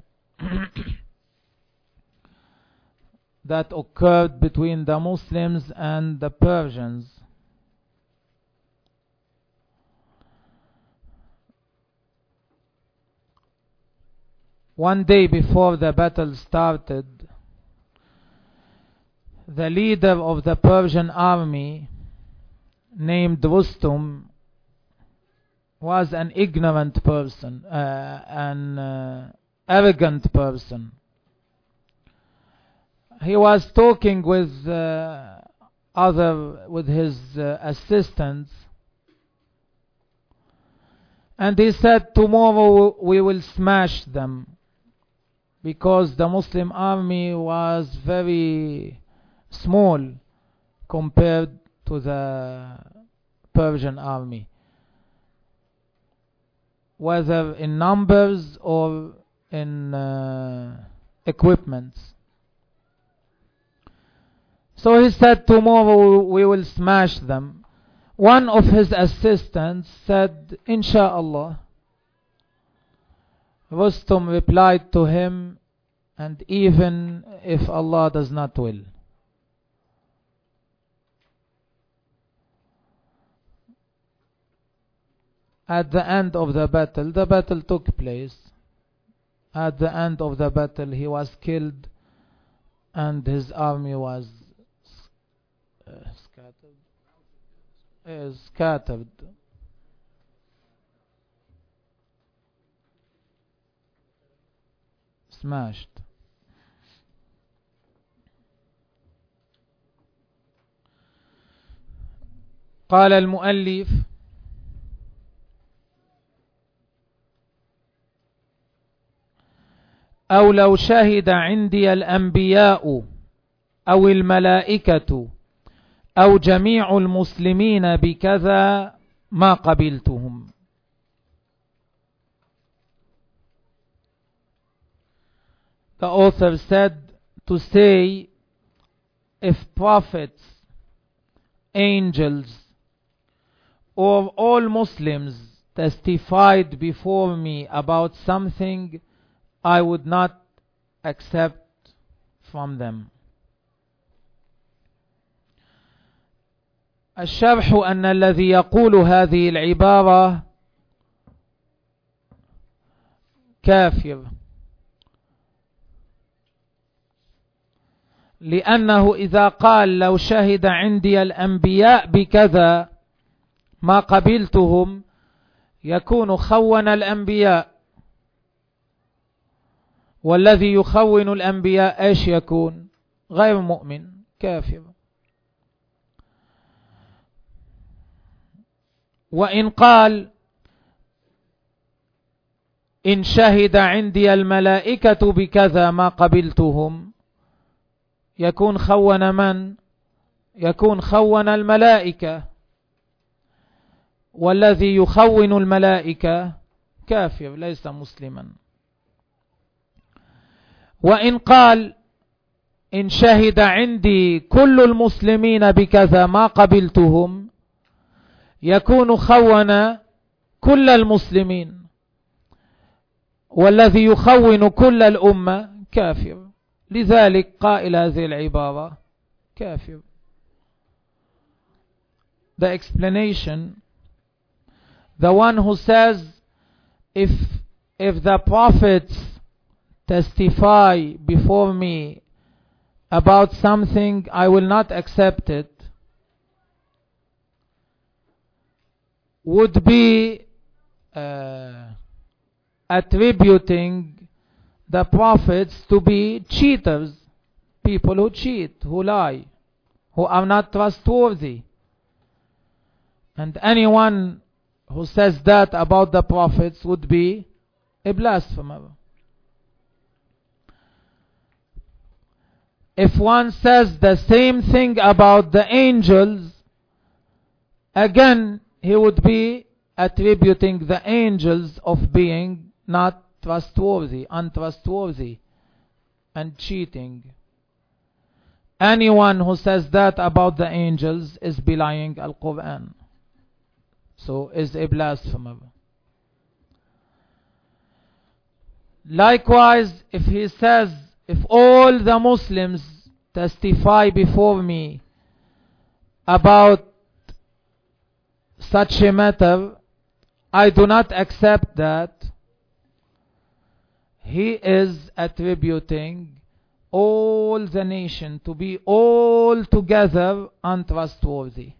that occurred between the Muslims and the Persians, one day before the battle started, the leader of the Persian army, named Rustum, was an ignorant person, uh, an uh, arrogant person. He was talking with uh, other with his uh, assistants, and he said, tomorrow we will smash them, because the Muslim army was very small compared to the Persian army, whether in numbers or in uh, equipment. So he said, tomorrow we will smash them. One of his assistants said, Insha'Allah. Rustum replied to him, and even if Allah does not will. At the end of the battle, the battle took place. At the end of the battle, he was killed, and his army was uh, scattered. Uh, scattered. Smashed. قال المؤلف: أو لو شهد عندي الأنبياء أو الملائكة أو جميع المسلمين بكذا ما قبلتهم. The author said, to say, if prophets, angels, or all Muslims testified before me about something, I would not accept from them. الشرح أن الذي يقول هذه العبارة كافر، لأنه إذا قال لو شهد عندي الأنبياء بكذا ما قبلتهم يكون خون الأنبياء، والذي يخون الأنبياء إيش يكون؟ غير مؤمن، كافر. وإن قال إن شهد عندي الملائكة بكذا ما قبلتهم يكون خون من؟ يكون خون الملائكة، والذي يخون الملائكة كافر ليس مسلما. وإن قال إن شهد عندي كل المسلمين بكذا ما قبلتهم يكون خون كل المسلمين، والذي يخون كل الأمة كافر. لذلك قائل هذه العبارة كافر. The explanation: the one who says if if the prophets testify before me about something, I will not accept it, would be uh, attributing the prophets to be cheaters, people who cheat, who lie, who are not trustworthy. And anyone who says that about the prophets would be a blasphemer. If one says the same thing about the angels, again he would be attributing the angels of being not trustworthy, untrustworthy, and cheating. Anyone who says that about the angels is belying Al-Quran, so is a blasphemer. Likewise, if he says, if all the Muslims testify before me about such a matter, I do not accept that, he is attributing all the nation to be altogether untrustworthy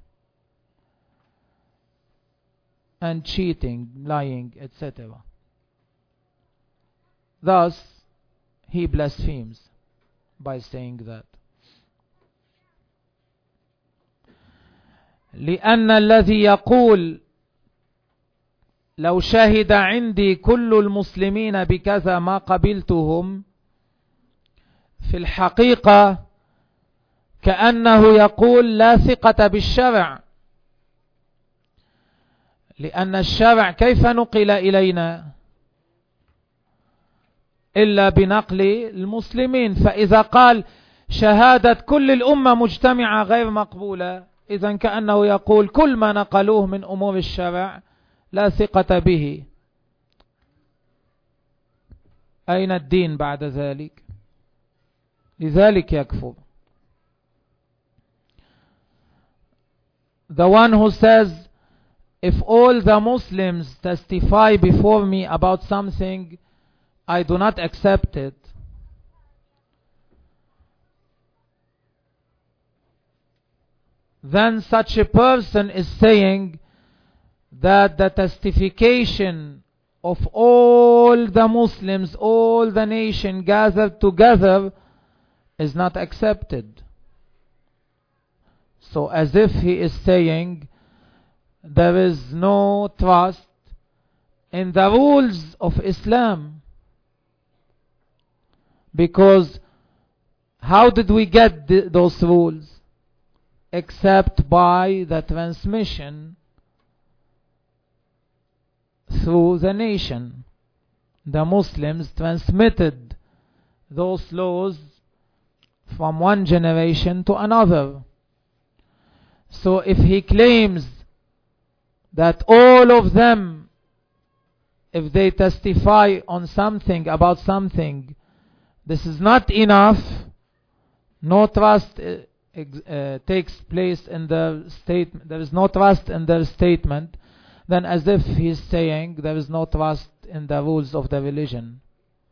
and cheating, lying, et cetera. Thus, he blasphemes by saying that. لأن الذي يقول لو شهد عندي كل المسلمين بكذا ما قبلتهم، في الحقيقة كأنه يقول لا ثقة بالشرع، لأن الشرع كيف نقل إلينا إلا بنقل المسلمين؟ فإذا قال شهادة كل الأمة مجتمعة غير مقبولة، إذن كأنه يقول كل ما نقلوه من أمور الشرع لا ثقة به. أين الدين بعد ذلك؟ لذلك يكفر. The one who says, if all the Muslims testify before me about something, I do not accept it, then such a person is saying that the testification of all the Muslims, all the nation gathered together, is not accepted. So as if he is saying there is no trust in the rules of Islam, because how did we get th those rules? Except by the transmission through the nation. The Muslims transmitted those laws from one generation to another. So if he claims that all of them, if they testify on something, about something, this is not enough, no trust uh, uh, takes place in the statement, there is no trust in their statement, then as if he is saying there is no trust in the rules of the religion.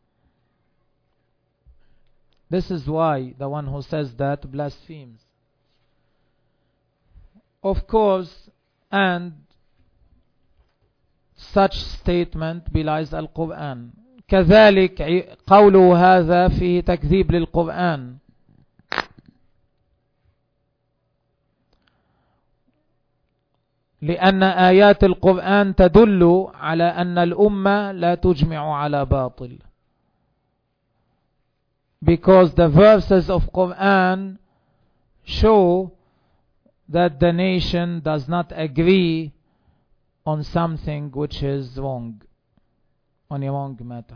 This is why the one who says that blasphemes. Of course, and such statement belies Al-Quran. كذلك قوله هذا فيه تكذيب للقرآن. لأن آيات القرآن تدل على أن الأمة لا تجمع على باطل. Because the verses of Quran show that the nation does not agree on something which is wrong, on a wrong matter.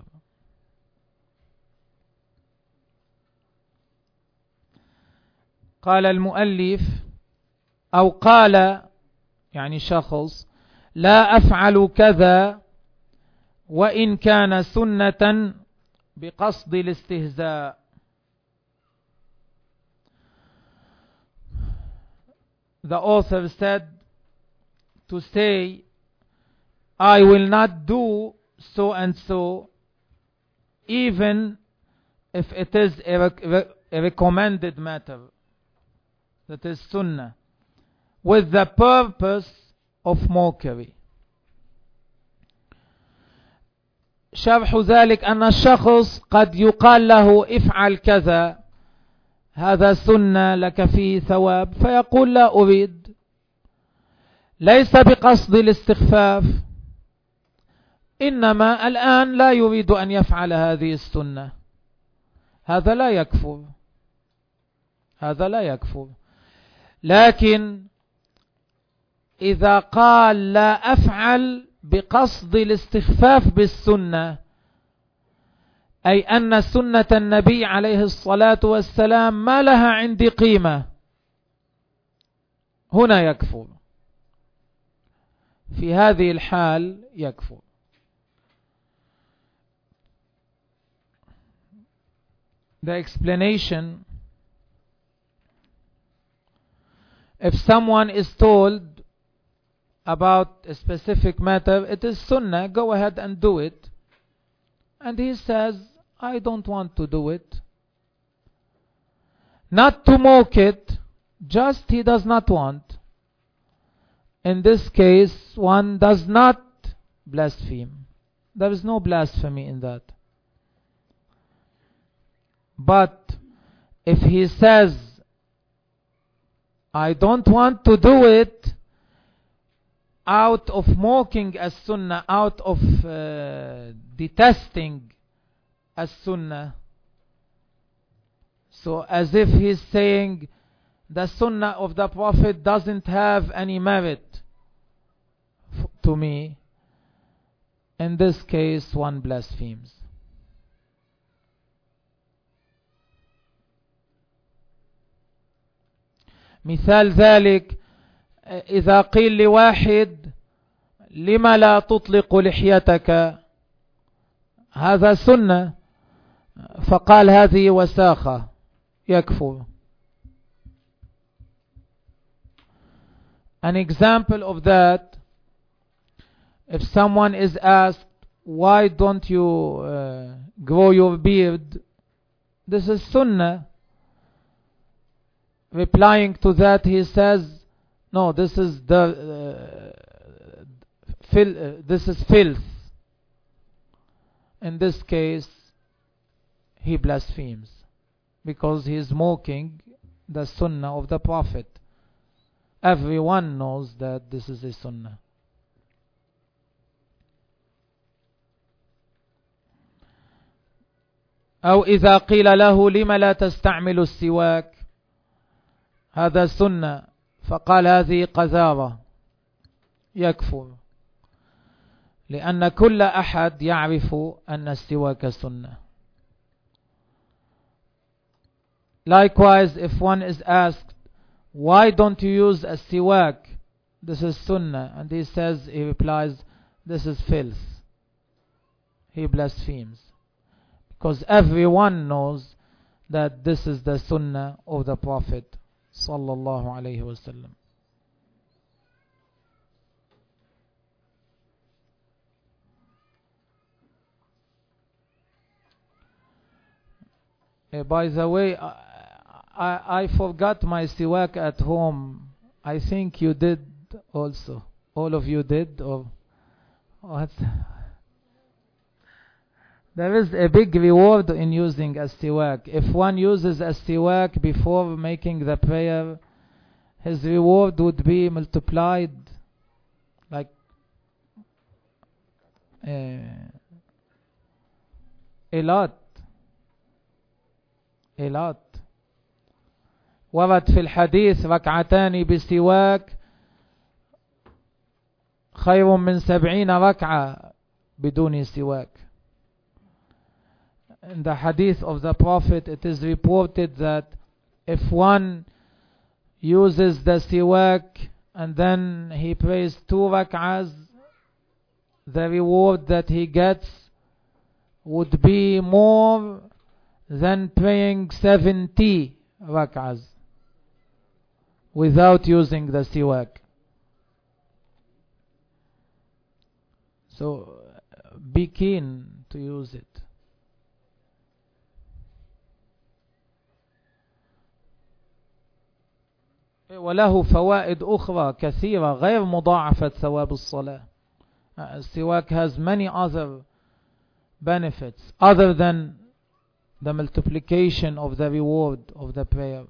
قال المؤلف أو قال يعني شخص لا أفعل كذا وإن كان سنة بقصد الاستهزاء. The author said to say, I will not do so and so, even if it is a, rec- a recommended matter, that is sunnah, with the purpose of mockery. شرح ذلك أن الشخص قد يقال له افعل كذا، هذا سنة لك فيه ثواب، فيقول لا أريد، ليس بقصد الاستخفاف، إنما الآن لا يريد أن يفعل هذه السنة. هذا لا يكفر، هذا لا يكفر. لكن إذا قال لا أفعل بقصد الاستخفاف بالسنة، أي أن سنة النبي عليه الصلاة والسلام ما لها عندي قيمة، هنا يكفر، في هذه الحال يكفر. The explanation: if someone is told about a specific matter, it is sunnah, go ahead and do it, and he says, I don't want to do it, not to mock it, just he does not want. In this case, one does not blaspheme. There is no blasphemy in that. But if he says, I don't want to do it, out of mocking as sunnah, out of uh, detesting as sunnah, so as if he's saying the sunnah of the Prophet doesn't have any merit f- to me, in this case one blasphemes. مثال ذلك: إذا قيل لواحد لما لا تطلق لحيتك، هذا سنة، فقال هذه وساخة، يكفر. An example of that, if someone is asked, why don't you uh, grow your beard, this is sunnah. Replying to that, he says, no, this is the uh, fil- uh, this is filth. In this case, he blasphemes, because he is mocking the sunnah of the Prophet. Everyone knows that this is a sunnah. أو إذا قيل له لم لا تستعمل السواك، هذا سنة، فقال هذه قذارة، يكفر، لأن كل أحد يعرف أن السواك سنة. Likewise, if one is asked, why don't you use a siwak, this is sunnah, and he says, he replies, this is filth, he blasphemes, because everyone knows that this is the sunnah of the Prophet sallallahu alayhi wasallam. Uh, by the way, I, I, I forgot my siwak at home. I think you did also. All of you did, or what? There is a big reward in using a siwak. If one uses a siwak before making the prayer, his reward would be multiplied like uh, a lot. A lot. ورد في الحديث ركعتان بسواك خير من سبعين ركعة بدون سواك. In the hadith of the Prophet, it is reported that if one uses the siwak and then he prays two rak'ahs, the reward that he gets would be more than praying seventy rak'ahs without using the siwak. So be keen to use it. وله فوائد أخرى كثيرة غير مضاعفة ثواب الصلاة. السواك has many other benefits other than the multiplication of the reward of the prayer.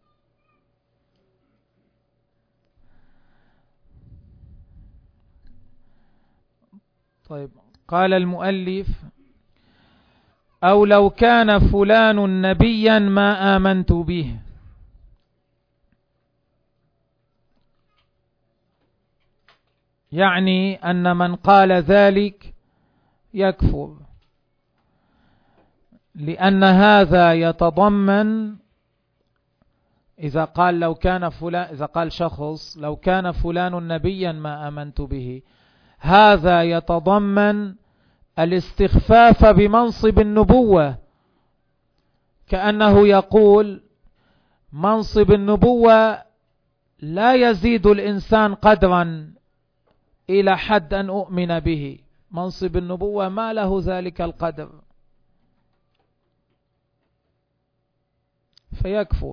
طيب قال المؤلف أو لو كان فلان نبيا ما آمنت به. يعني أن من قال ذلك يكفر، لأن هذا يتضمن إذا قال لو كان فلان، إذا قال شخص لو كان فلان نبيا ما آمنت به، هذا يتضمن الاستخفاف بمنصب النبوة، كأنه يقول منصب النبوة لا يزيد الإنسان قدرا إلى حد أن أؤمن به، منصب النبوة ما له ذلك القدر، فيكفر.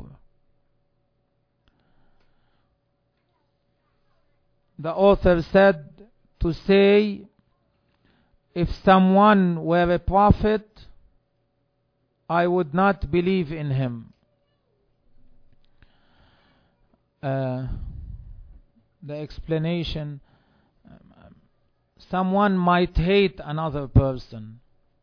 The author said to say, if someone were a prophet, I would not believe in him. Uh, the explanation, someone might hate another person.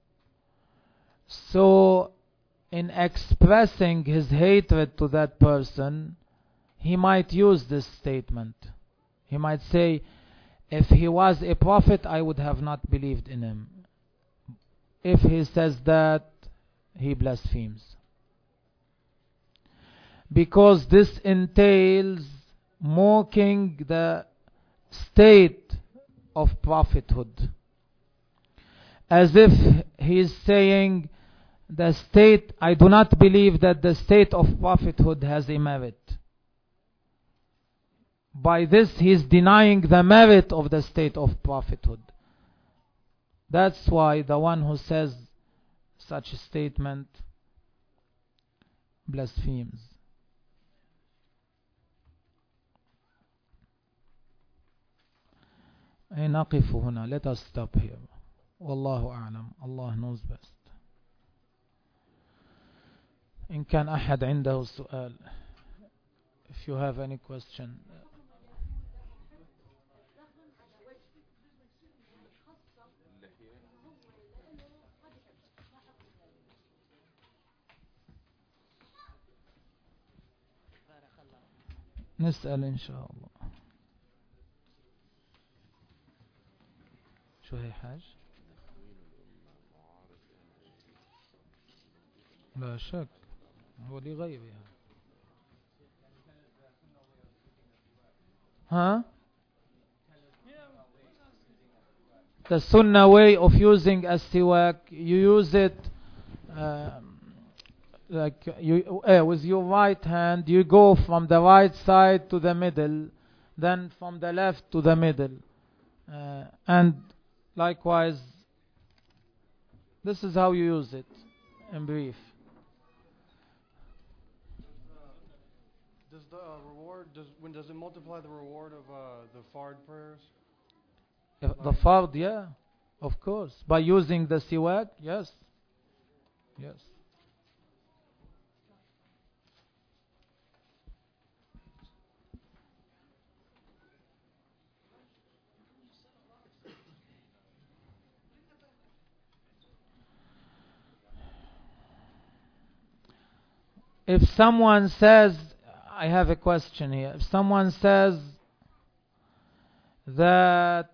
So, in expressing his hatred to that person, he might use this statement. He might say, if he was a prophet, I would have not believed in him. If he says that, he blasphemes. Because this entails mocking the state of prophethood. As if he is saying, the state, I do not believe that the state of prophethood has a merit. By this he is denying the merit of the state of prophethood. That's why the one who says such a statement blasphemes. نقف هنا. Let us stop here. والله أعلم. Allah knows best. إن كان أحد عنده سؤال. If you have any question. نسأل إن شاء الله. شو هي حاج؟ لا شك هو لغيرها. ها؟ The sunnah way of using a siwak, you use it uh, like you uh, with your right hand, you go from the right side to the middle, then from the left to the middle, uh, and likewise this is how you use it in brief. Does the uh, reward, does when does it multiply the reward of uh, the fard prayers? Uh, the fard, yeah, of course, by using the siwak, yes, yes. If someone says, I have a question here. If someone says that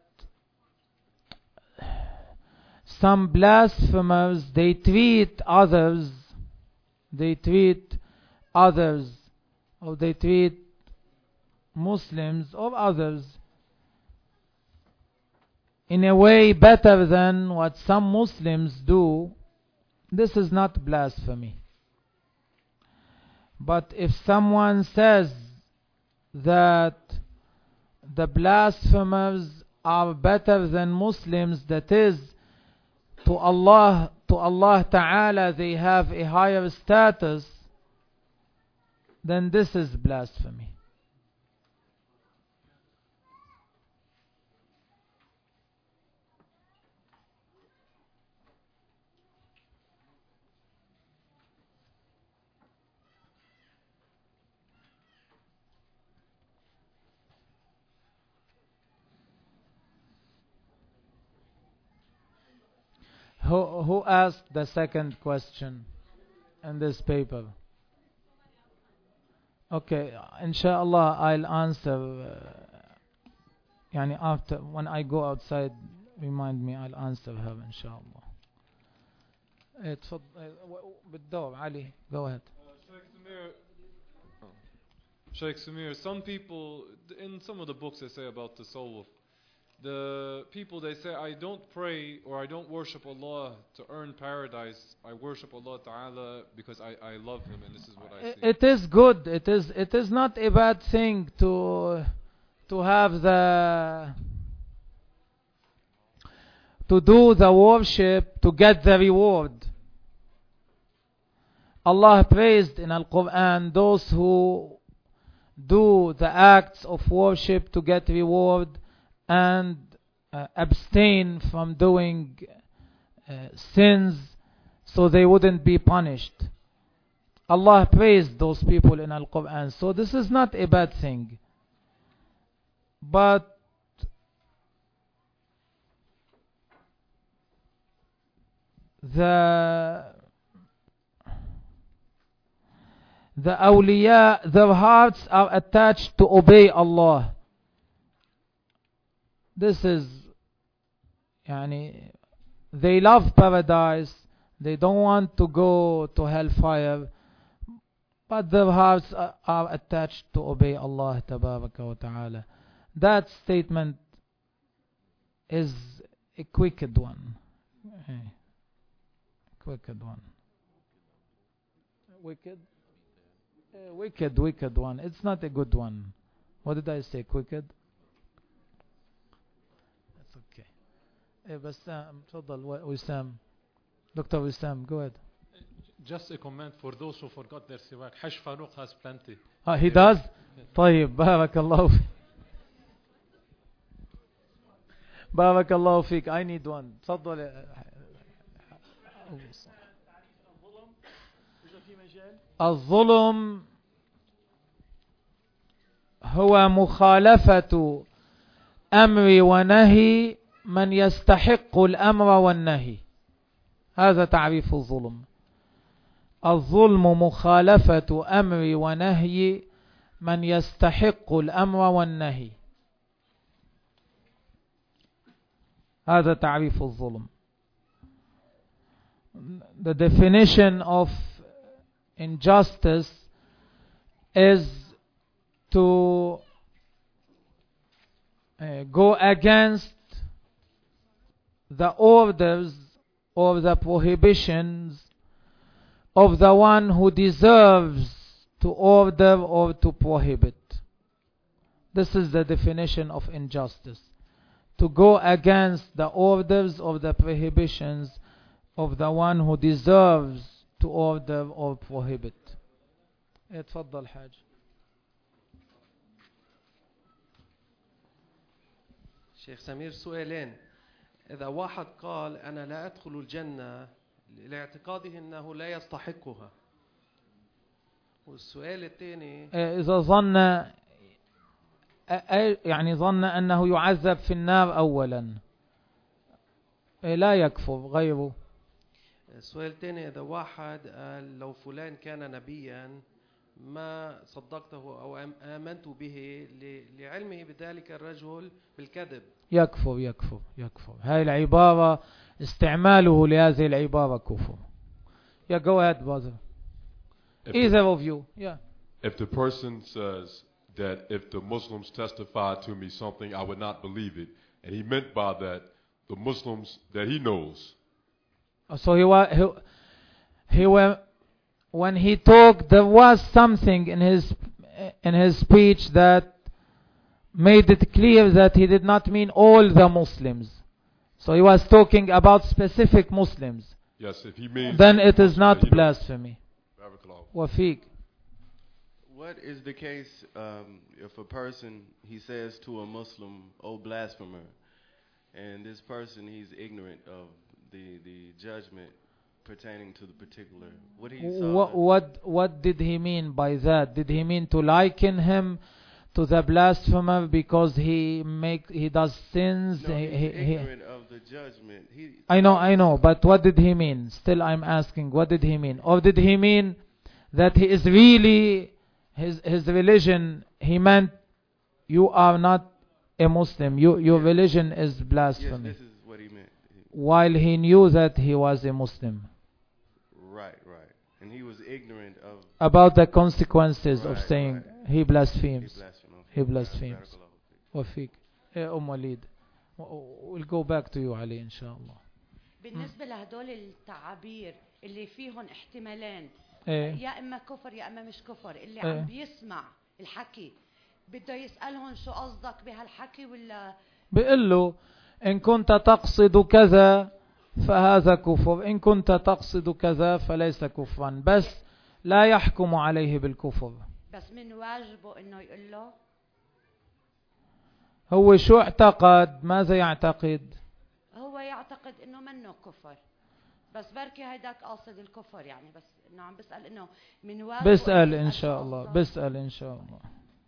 some blasphemers, they treat others, they treat others, or they treat Muslims or others in a way better than what some Muslims do, this is not blasphemy. But if someone says that the blasphemers are better than Muslims, that is, to Allah, to Allah Ta'ala they have a higher status, then this is blasphemy. Who, who asked the second question in this paper? Okay, inshallah I'll answer. Uh, yani after, when I go outside, remind me, I'll answer her inshallah. Eh, تفضل بالدور علي, go ahead. Uh, Sheikh Samir, oh. Sheikh Samir, some people, in some of the books they say about the soul, the people they say, I don't pray or I don't worship Allah to earn paradise. I worship Allah Ta'ala because I, I love Him, and this is what I see. It is good. It is it is not a bad thing to to have the to do the worship to get the reward. Allah praised in Al-Quran those who do the acts of worship to get reward and uh, abstain from doing uh, sins so they wouldn't be punished. Allah praised those people in Al-Quran. So this is not a bad thing. But the the awliya, their hearts are attached to obey Allah. This is, yani, they love paradise, they don't want to go to hellfire, but their hearts are, are attached to obey Allah Tabaraka wa Ta'ala. That statement is a wicked one. A wicked one. Wicked? A wicked, wicked one. It's not a good one. What did I say? Wicked? إيه بسام تفضل وسام دكتور وسام go ahead. Just a comment for those who forgot their siwak. Hash Farouk has plenty. Ah, he does? طيب بارك الله فيك. بارك الله فيك. I need one. تفضل. الظلم هو مخالفة أمر ونهي من يستحق الأمر والنهي. هذا تعريف الظلم. الظلم مخالفة أمر ونهي من يستحق الأمر والنهي. هذا تعريف الظلم. The definition of injustice is to uh, go against the orders or the prohibitions of the one who deserves to order or to prohibit. This is the definition of injustice. To go against the orders or the prohibitions of the one who deserves to order or prohibit. اتفضل حاج. شيخ سمير سؤالين. إذا واحد قال أنا لا أدخل الجنة لاعتقاده أنه لا يستحقها. والسؤال الثاني إذا ظن يعني ظن أنه يعذب في النار أولا لا يكفر غيره. السؤال الثاني إذا واحد قال لو فلان كان نبيا ما صدقته أو آمنت به لعلمه بذلك الرجل بالكذب. يكفر يكفر يكفر. هاي العبارة استعماله لهذه العبارة كفر. Yeah, go ahead, brother. If Either the, of you. Yeah. If the person says that if the Muslims testify to me something, I would not believe it, and he meant by that the Muslims that he knows. So he was he, he were, when he talked, there was something in his in his speech that made it clear that he did not mean all the Muslims. So he was talking about specific Muslims. Yes, if he means then it is not blasphemy. Wafiq. What is the case um, if a person, he says to a Muslim, "Oh blasphemer," and this person, he's ignorant of the, the judgment pertaining to the particular, what he saw? What, what, what did he mean by that? Did he mean to liken him to the blasphemer because he make he does sins. No, he, he's he, he, ignorant of the judgment. He, I know, I know, but what did he mean? Still, I'm asking, what did he mean? Or did he mean that he is really his his religion? He meant you are not a Muslim. You, your Yes. religion is yes, blasphemy. this is what he meant. He- While he knew that he was a Muslim. Right, right. And he was ignorant of About the consequences of Right, saying right. he he blasphemes. blasphemed. He blasphemes. Barakallahu feek. وفيك. إيه أم وليد. We'll go back to you علي إن شاء الله. بالنسبة لهدول التعابير اللي فيهم احتمالين إيه. يا إما كفر يا إما مش كفر اللي إيه. عم بيسمع الحكي بده يسألهم شو قصدك بهالحكي ولا بيقول له إن كنت تقصد كذا فهذا كفر، إن كنت تقصد كذا فليس كفرا، بس لا يحكم عليه بالكفر. بس من واجبه إنه يقول له هو شو اعتقد؟ ماذا يعتقد؟ هو يعتقد إنه منه كفر، بس بركي هيداك قاصد الكفر يعني، بس إنه عم بسأل إنه من واجبه بسأل إنه إن يسأل شاء شو الله، قصدك. بسأل إن شاء الله.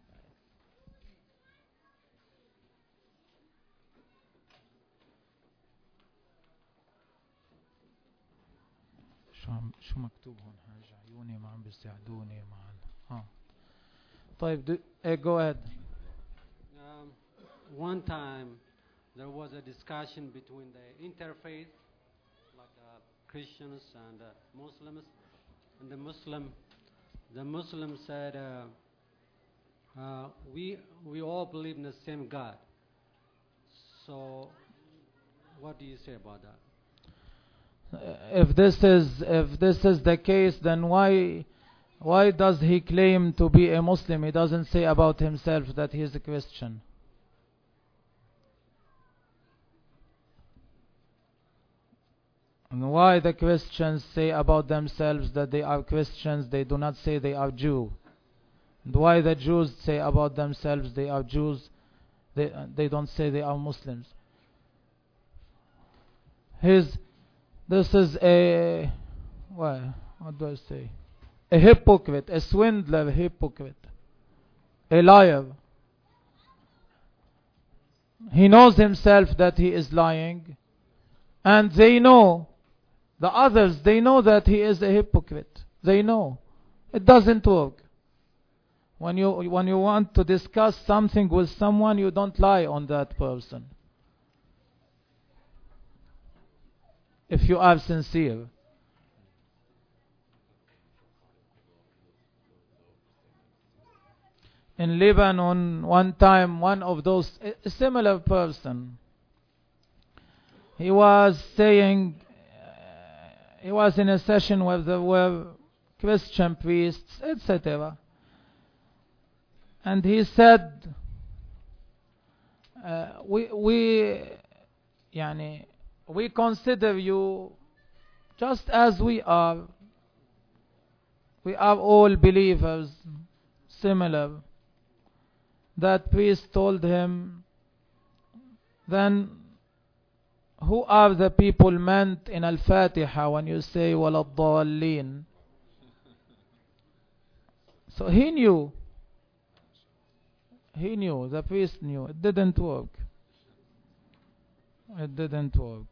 شو عم شو مكتوب هون حاجة عيوني ما عم بيساعدوني مع ال- اه طيب do, eh, go ahead. Um, one time there was a discussion between the interfaith, like uh, Christians and uh, Muslims, and the Muslim, the Muslim said, uh, uh, we we all believe in the same God. So, what do you say about that? If this is if this is the case, then why why does he claim to be a Muslim? He doesn't say about himself that he is a Christian. And why the Christians say about themselves that they are Christians, they do not say they are Jew. And why the Jews say about themselves they are Jews, they they don't say they are Muslims. His This is a, well, what do I say? A hypocrite, a swindler hypocrite, a liar. He knows himself that he is lying, and they know, the others, they know that he is a hypocrite. They know. It doesn't work. When you, when you want to discuss something with someone, you don't lie on that person. If you are sincere. In Lebanon, one time, one of those, a similar person, he was saying, uh, he was in a session where there were Christian priests, et cetera. And he said, uh, we, we, يعني, we consider you just as we are. We are all believers, similar. That priest told him, then who are the people meant in Al-Fatiha when you say وَلَا الضَّالِّينَ? So he knew. He knew. The priest knew. It didn't work. It didn't work.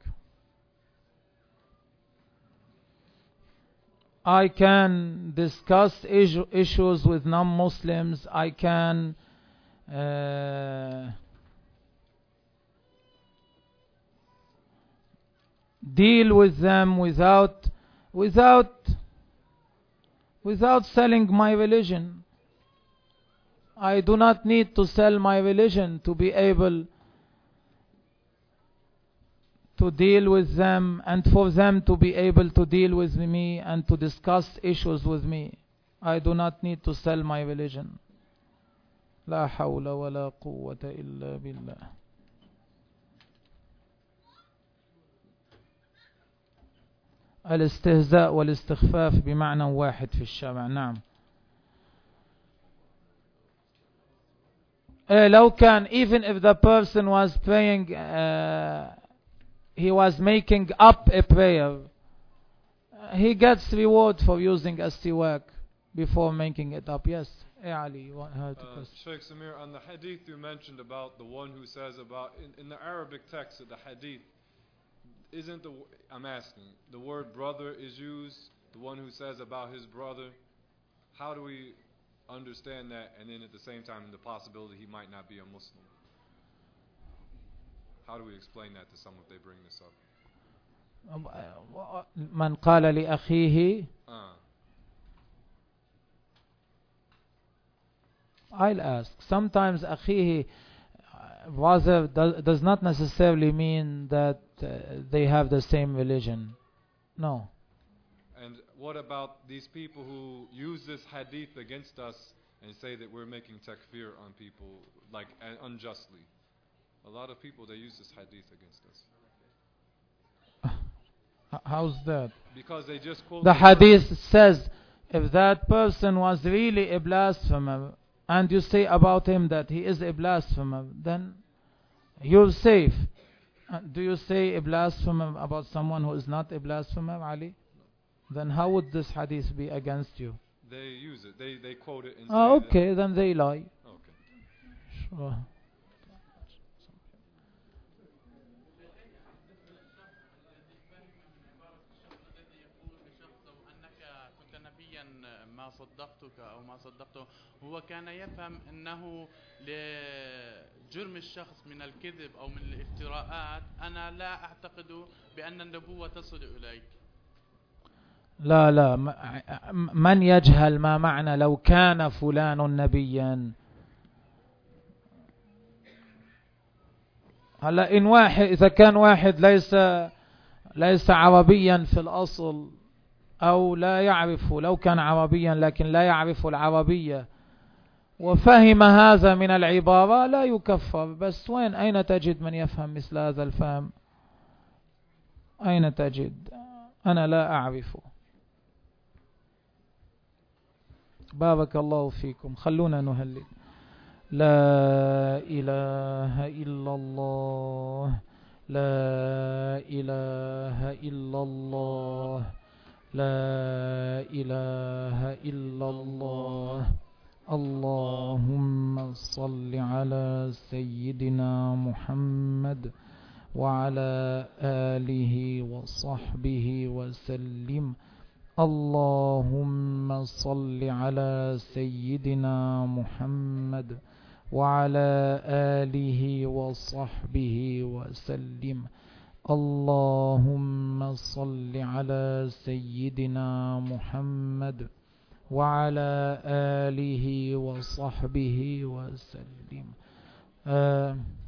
I can discuss issu- issues with non-Muslims. I can uh, deal with them without without without selling my religion. I do not need to sell my religion to be able to deal with them and for them to be able to deal with me and to discuss issues with me. I do not need to sell my religion. لا حول ولا قوة إلا بالله. الاستهزاء والاستخفاف بمعنى واحد في الشرع. نعم. إيه لو كان, even if the person was praying, uh, he was making up a prayer, he gets reward for using a siwak before making it up. Yes, Hey Ali, you want her to Uh, question? Sheikh Samir, on the hadith you mentioned about the one who says about, in, in the Arabic text of the hadith, isn't the, I'm asking, the word brother is used, the one who says about his brother, how do we understand that, and then at the same time the possibility he might not be a Muslim? How do we explain that to someone if they bring this up? من قال لأخيه Uh. I'll ask. Sometimes أخيه brother does not necessarily mean that uh, they have the same religion. No. And what about these people who use this hadith against us and say that we're making takfir on people, like uh, unjustly? A lot of people, they use this hadith against us. How's that? Because they just quote the hadith says, if that person was really a blasphemer, and you say about him that he is a blasphemer, then you're safe. Uh, do you say a blasphemer about someone who is not a blasphemer, Ali? Then how would this hadith be against you? They use it. They they quote it and oh, say okay, that. Then they lie. Okay. Sure. ما صدقتك أو ما صدقته، هو كان يفهم أنه لجرم الشخص من الكذب أو من الافتراءات أنا لا أعتقد بأن النبوة تصل إليك. لا لا من يجهل ما معنى لو كان فلان نبيا. هلا إن واحد إذا كان واحد ليس ليس عربيا في الأصل أو لا يعرف، لو كان عربيا لكن لا يعرف العربية وفهم هذا من العبارة لا يكفر. بس وين أين تجد من يفهم مثل هذا الفهم؟ أين تجد؟ أنا لا أعرفه. بارك الله فيكم. خلونا نهلل. لا إله إلا الله، لا إله إلا الله، لا إله إلا الله. اللهم صل على سيدنا محمد وعلى آله وصحبه وسلم. اللهم صل على سيدنا محمد وعلى آله وصحبه وسلم. اللهم صل على سيدنا محمد وعلى آله وصحبه وسلم. آه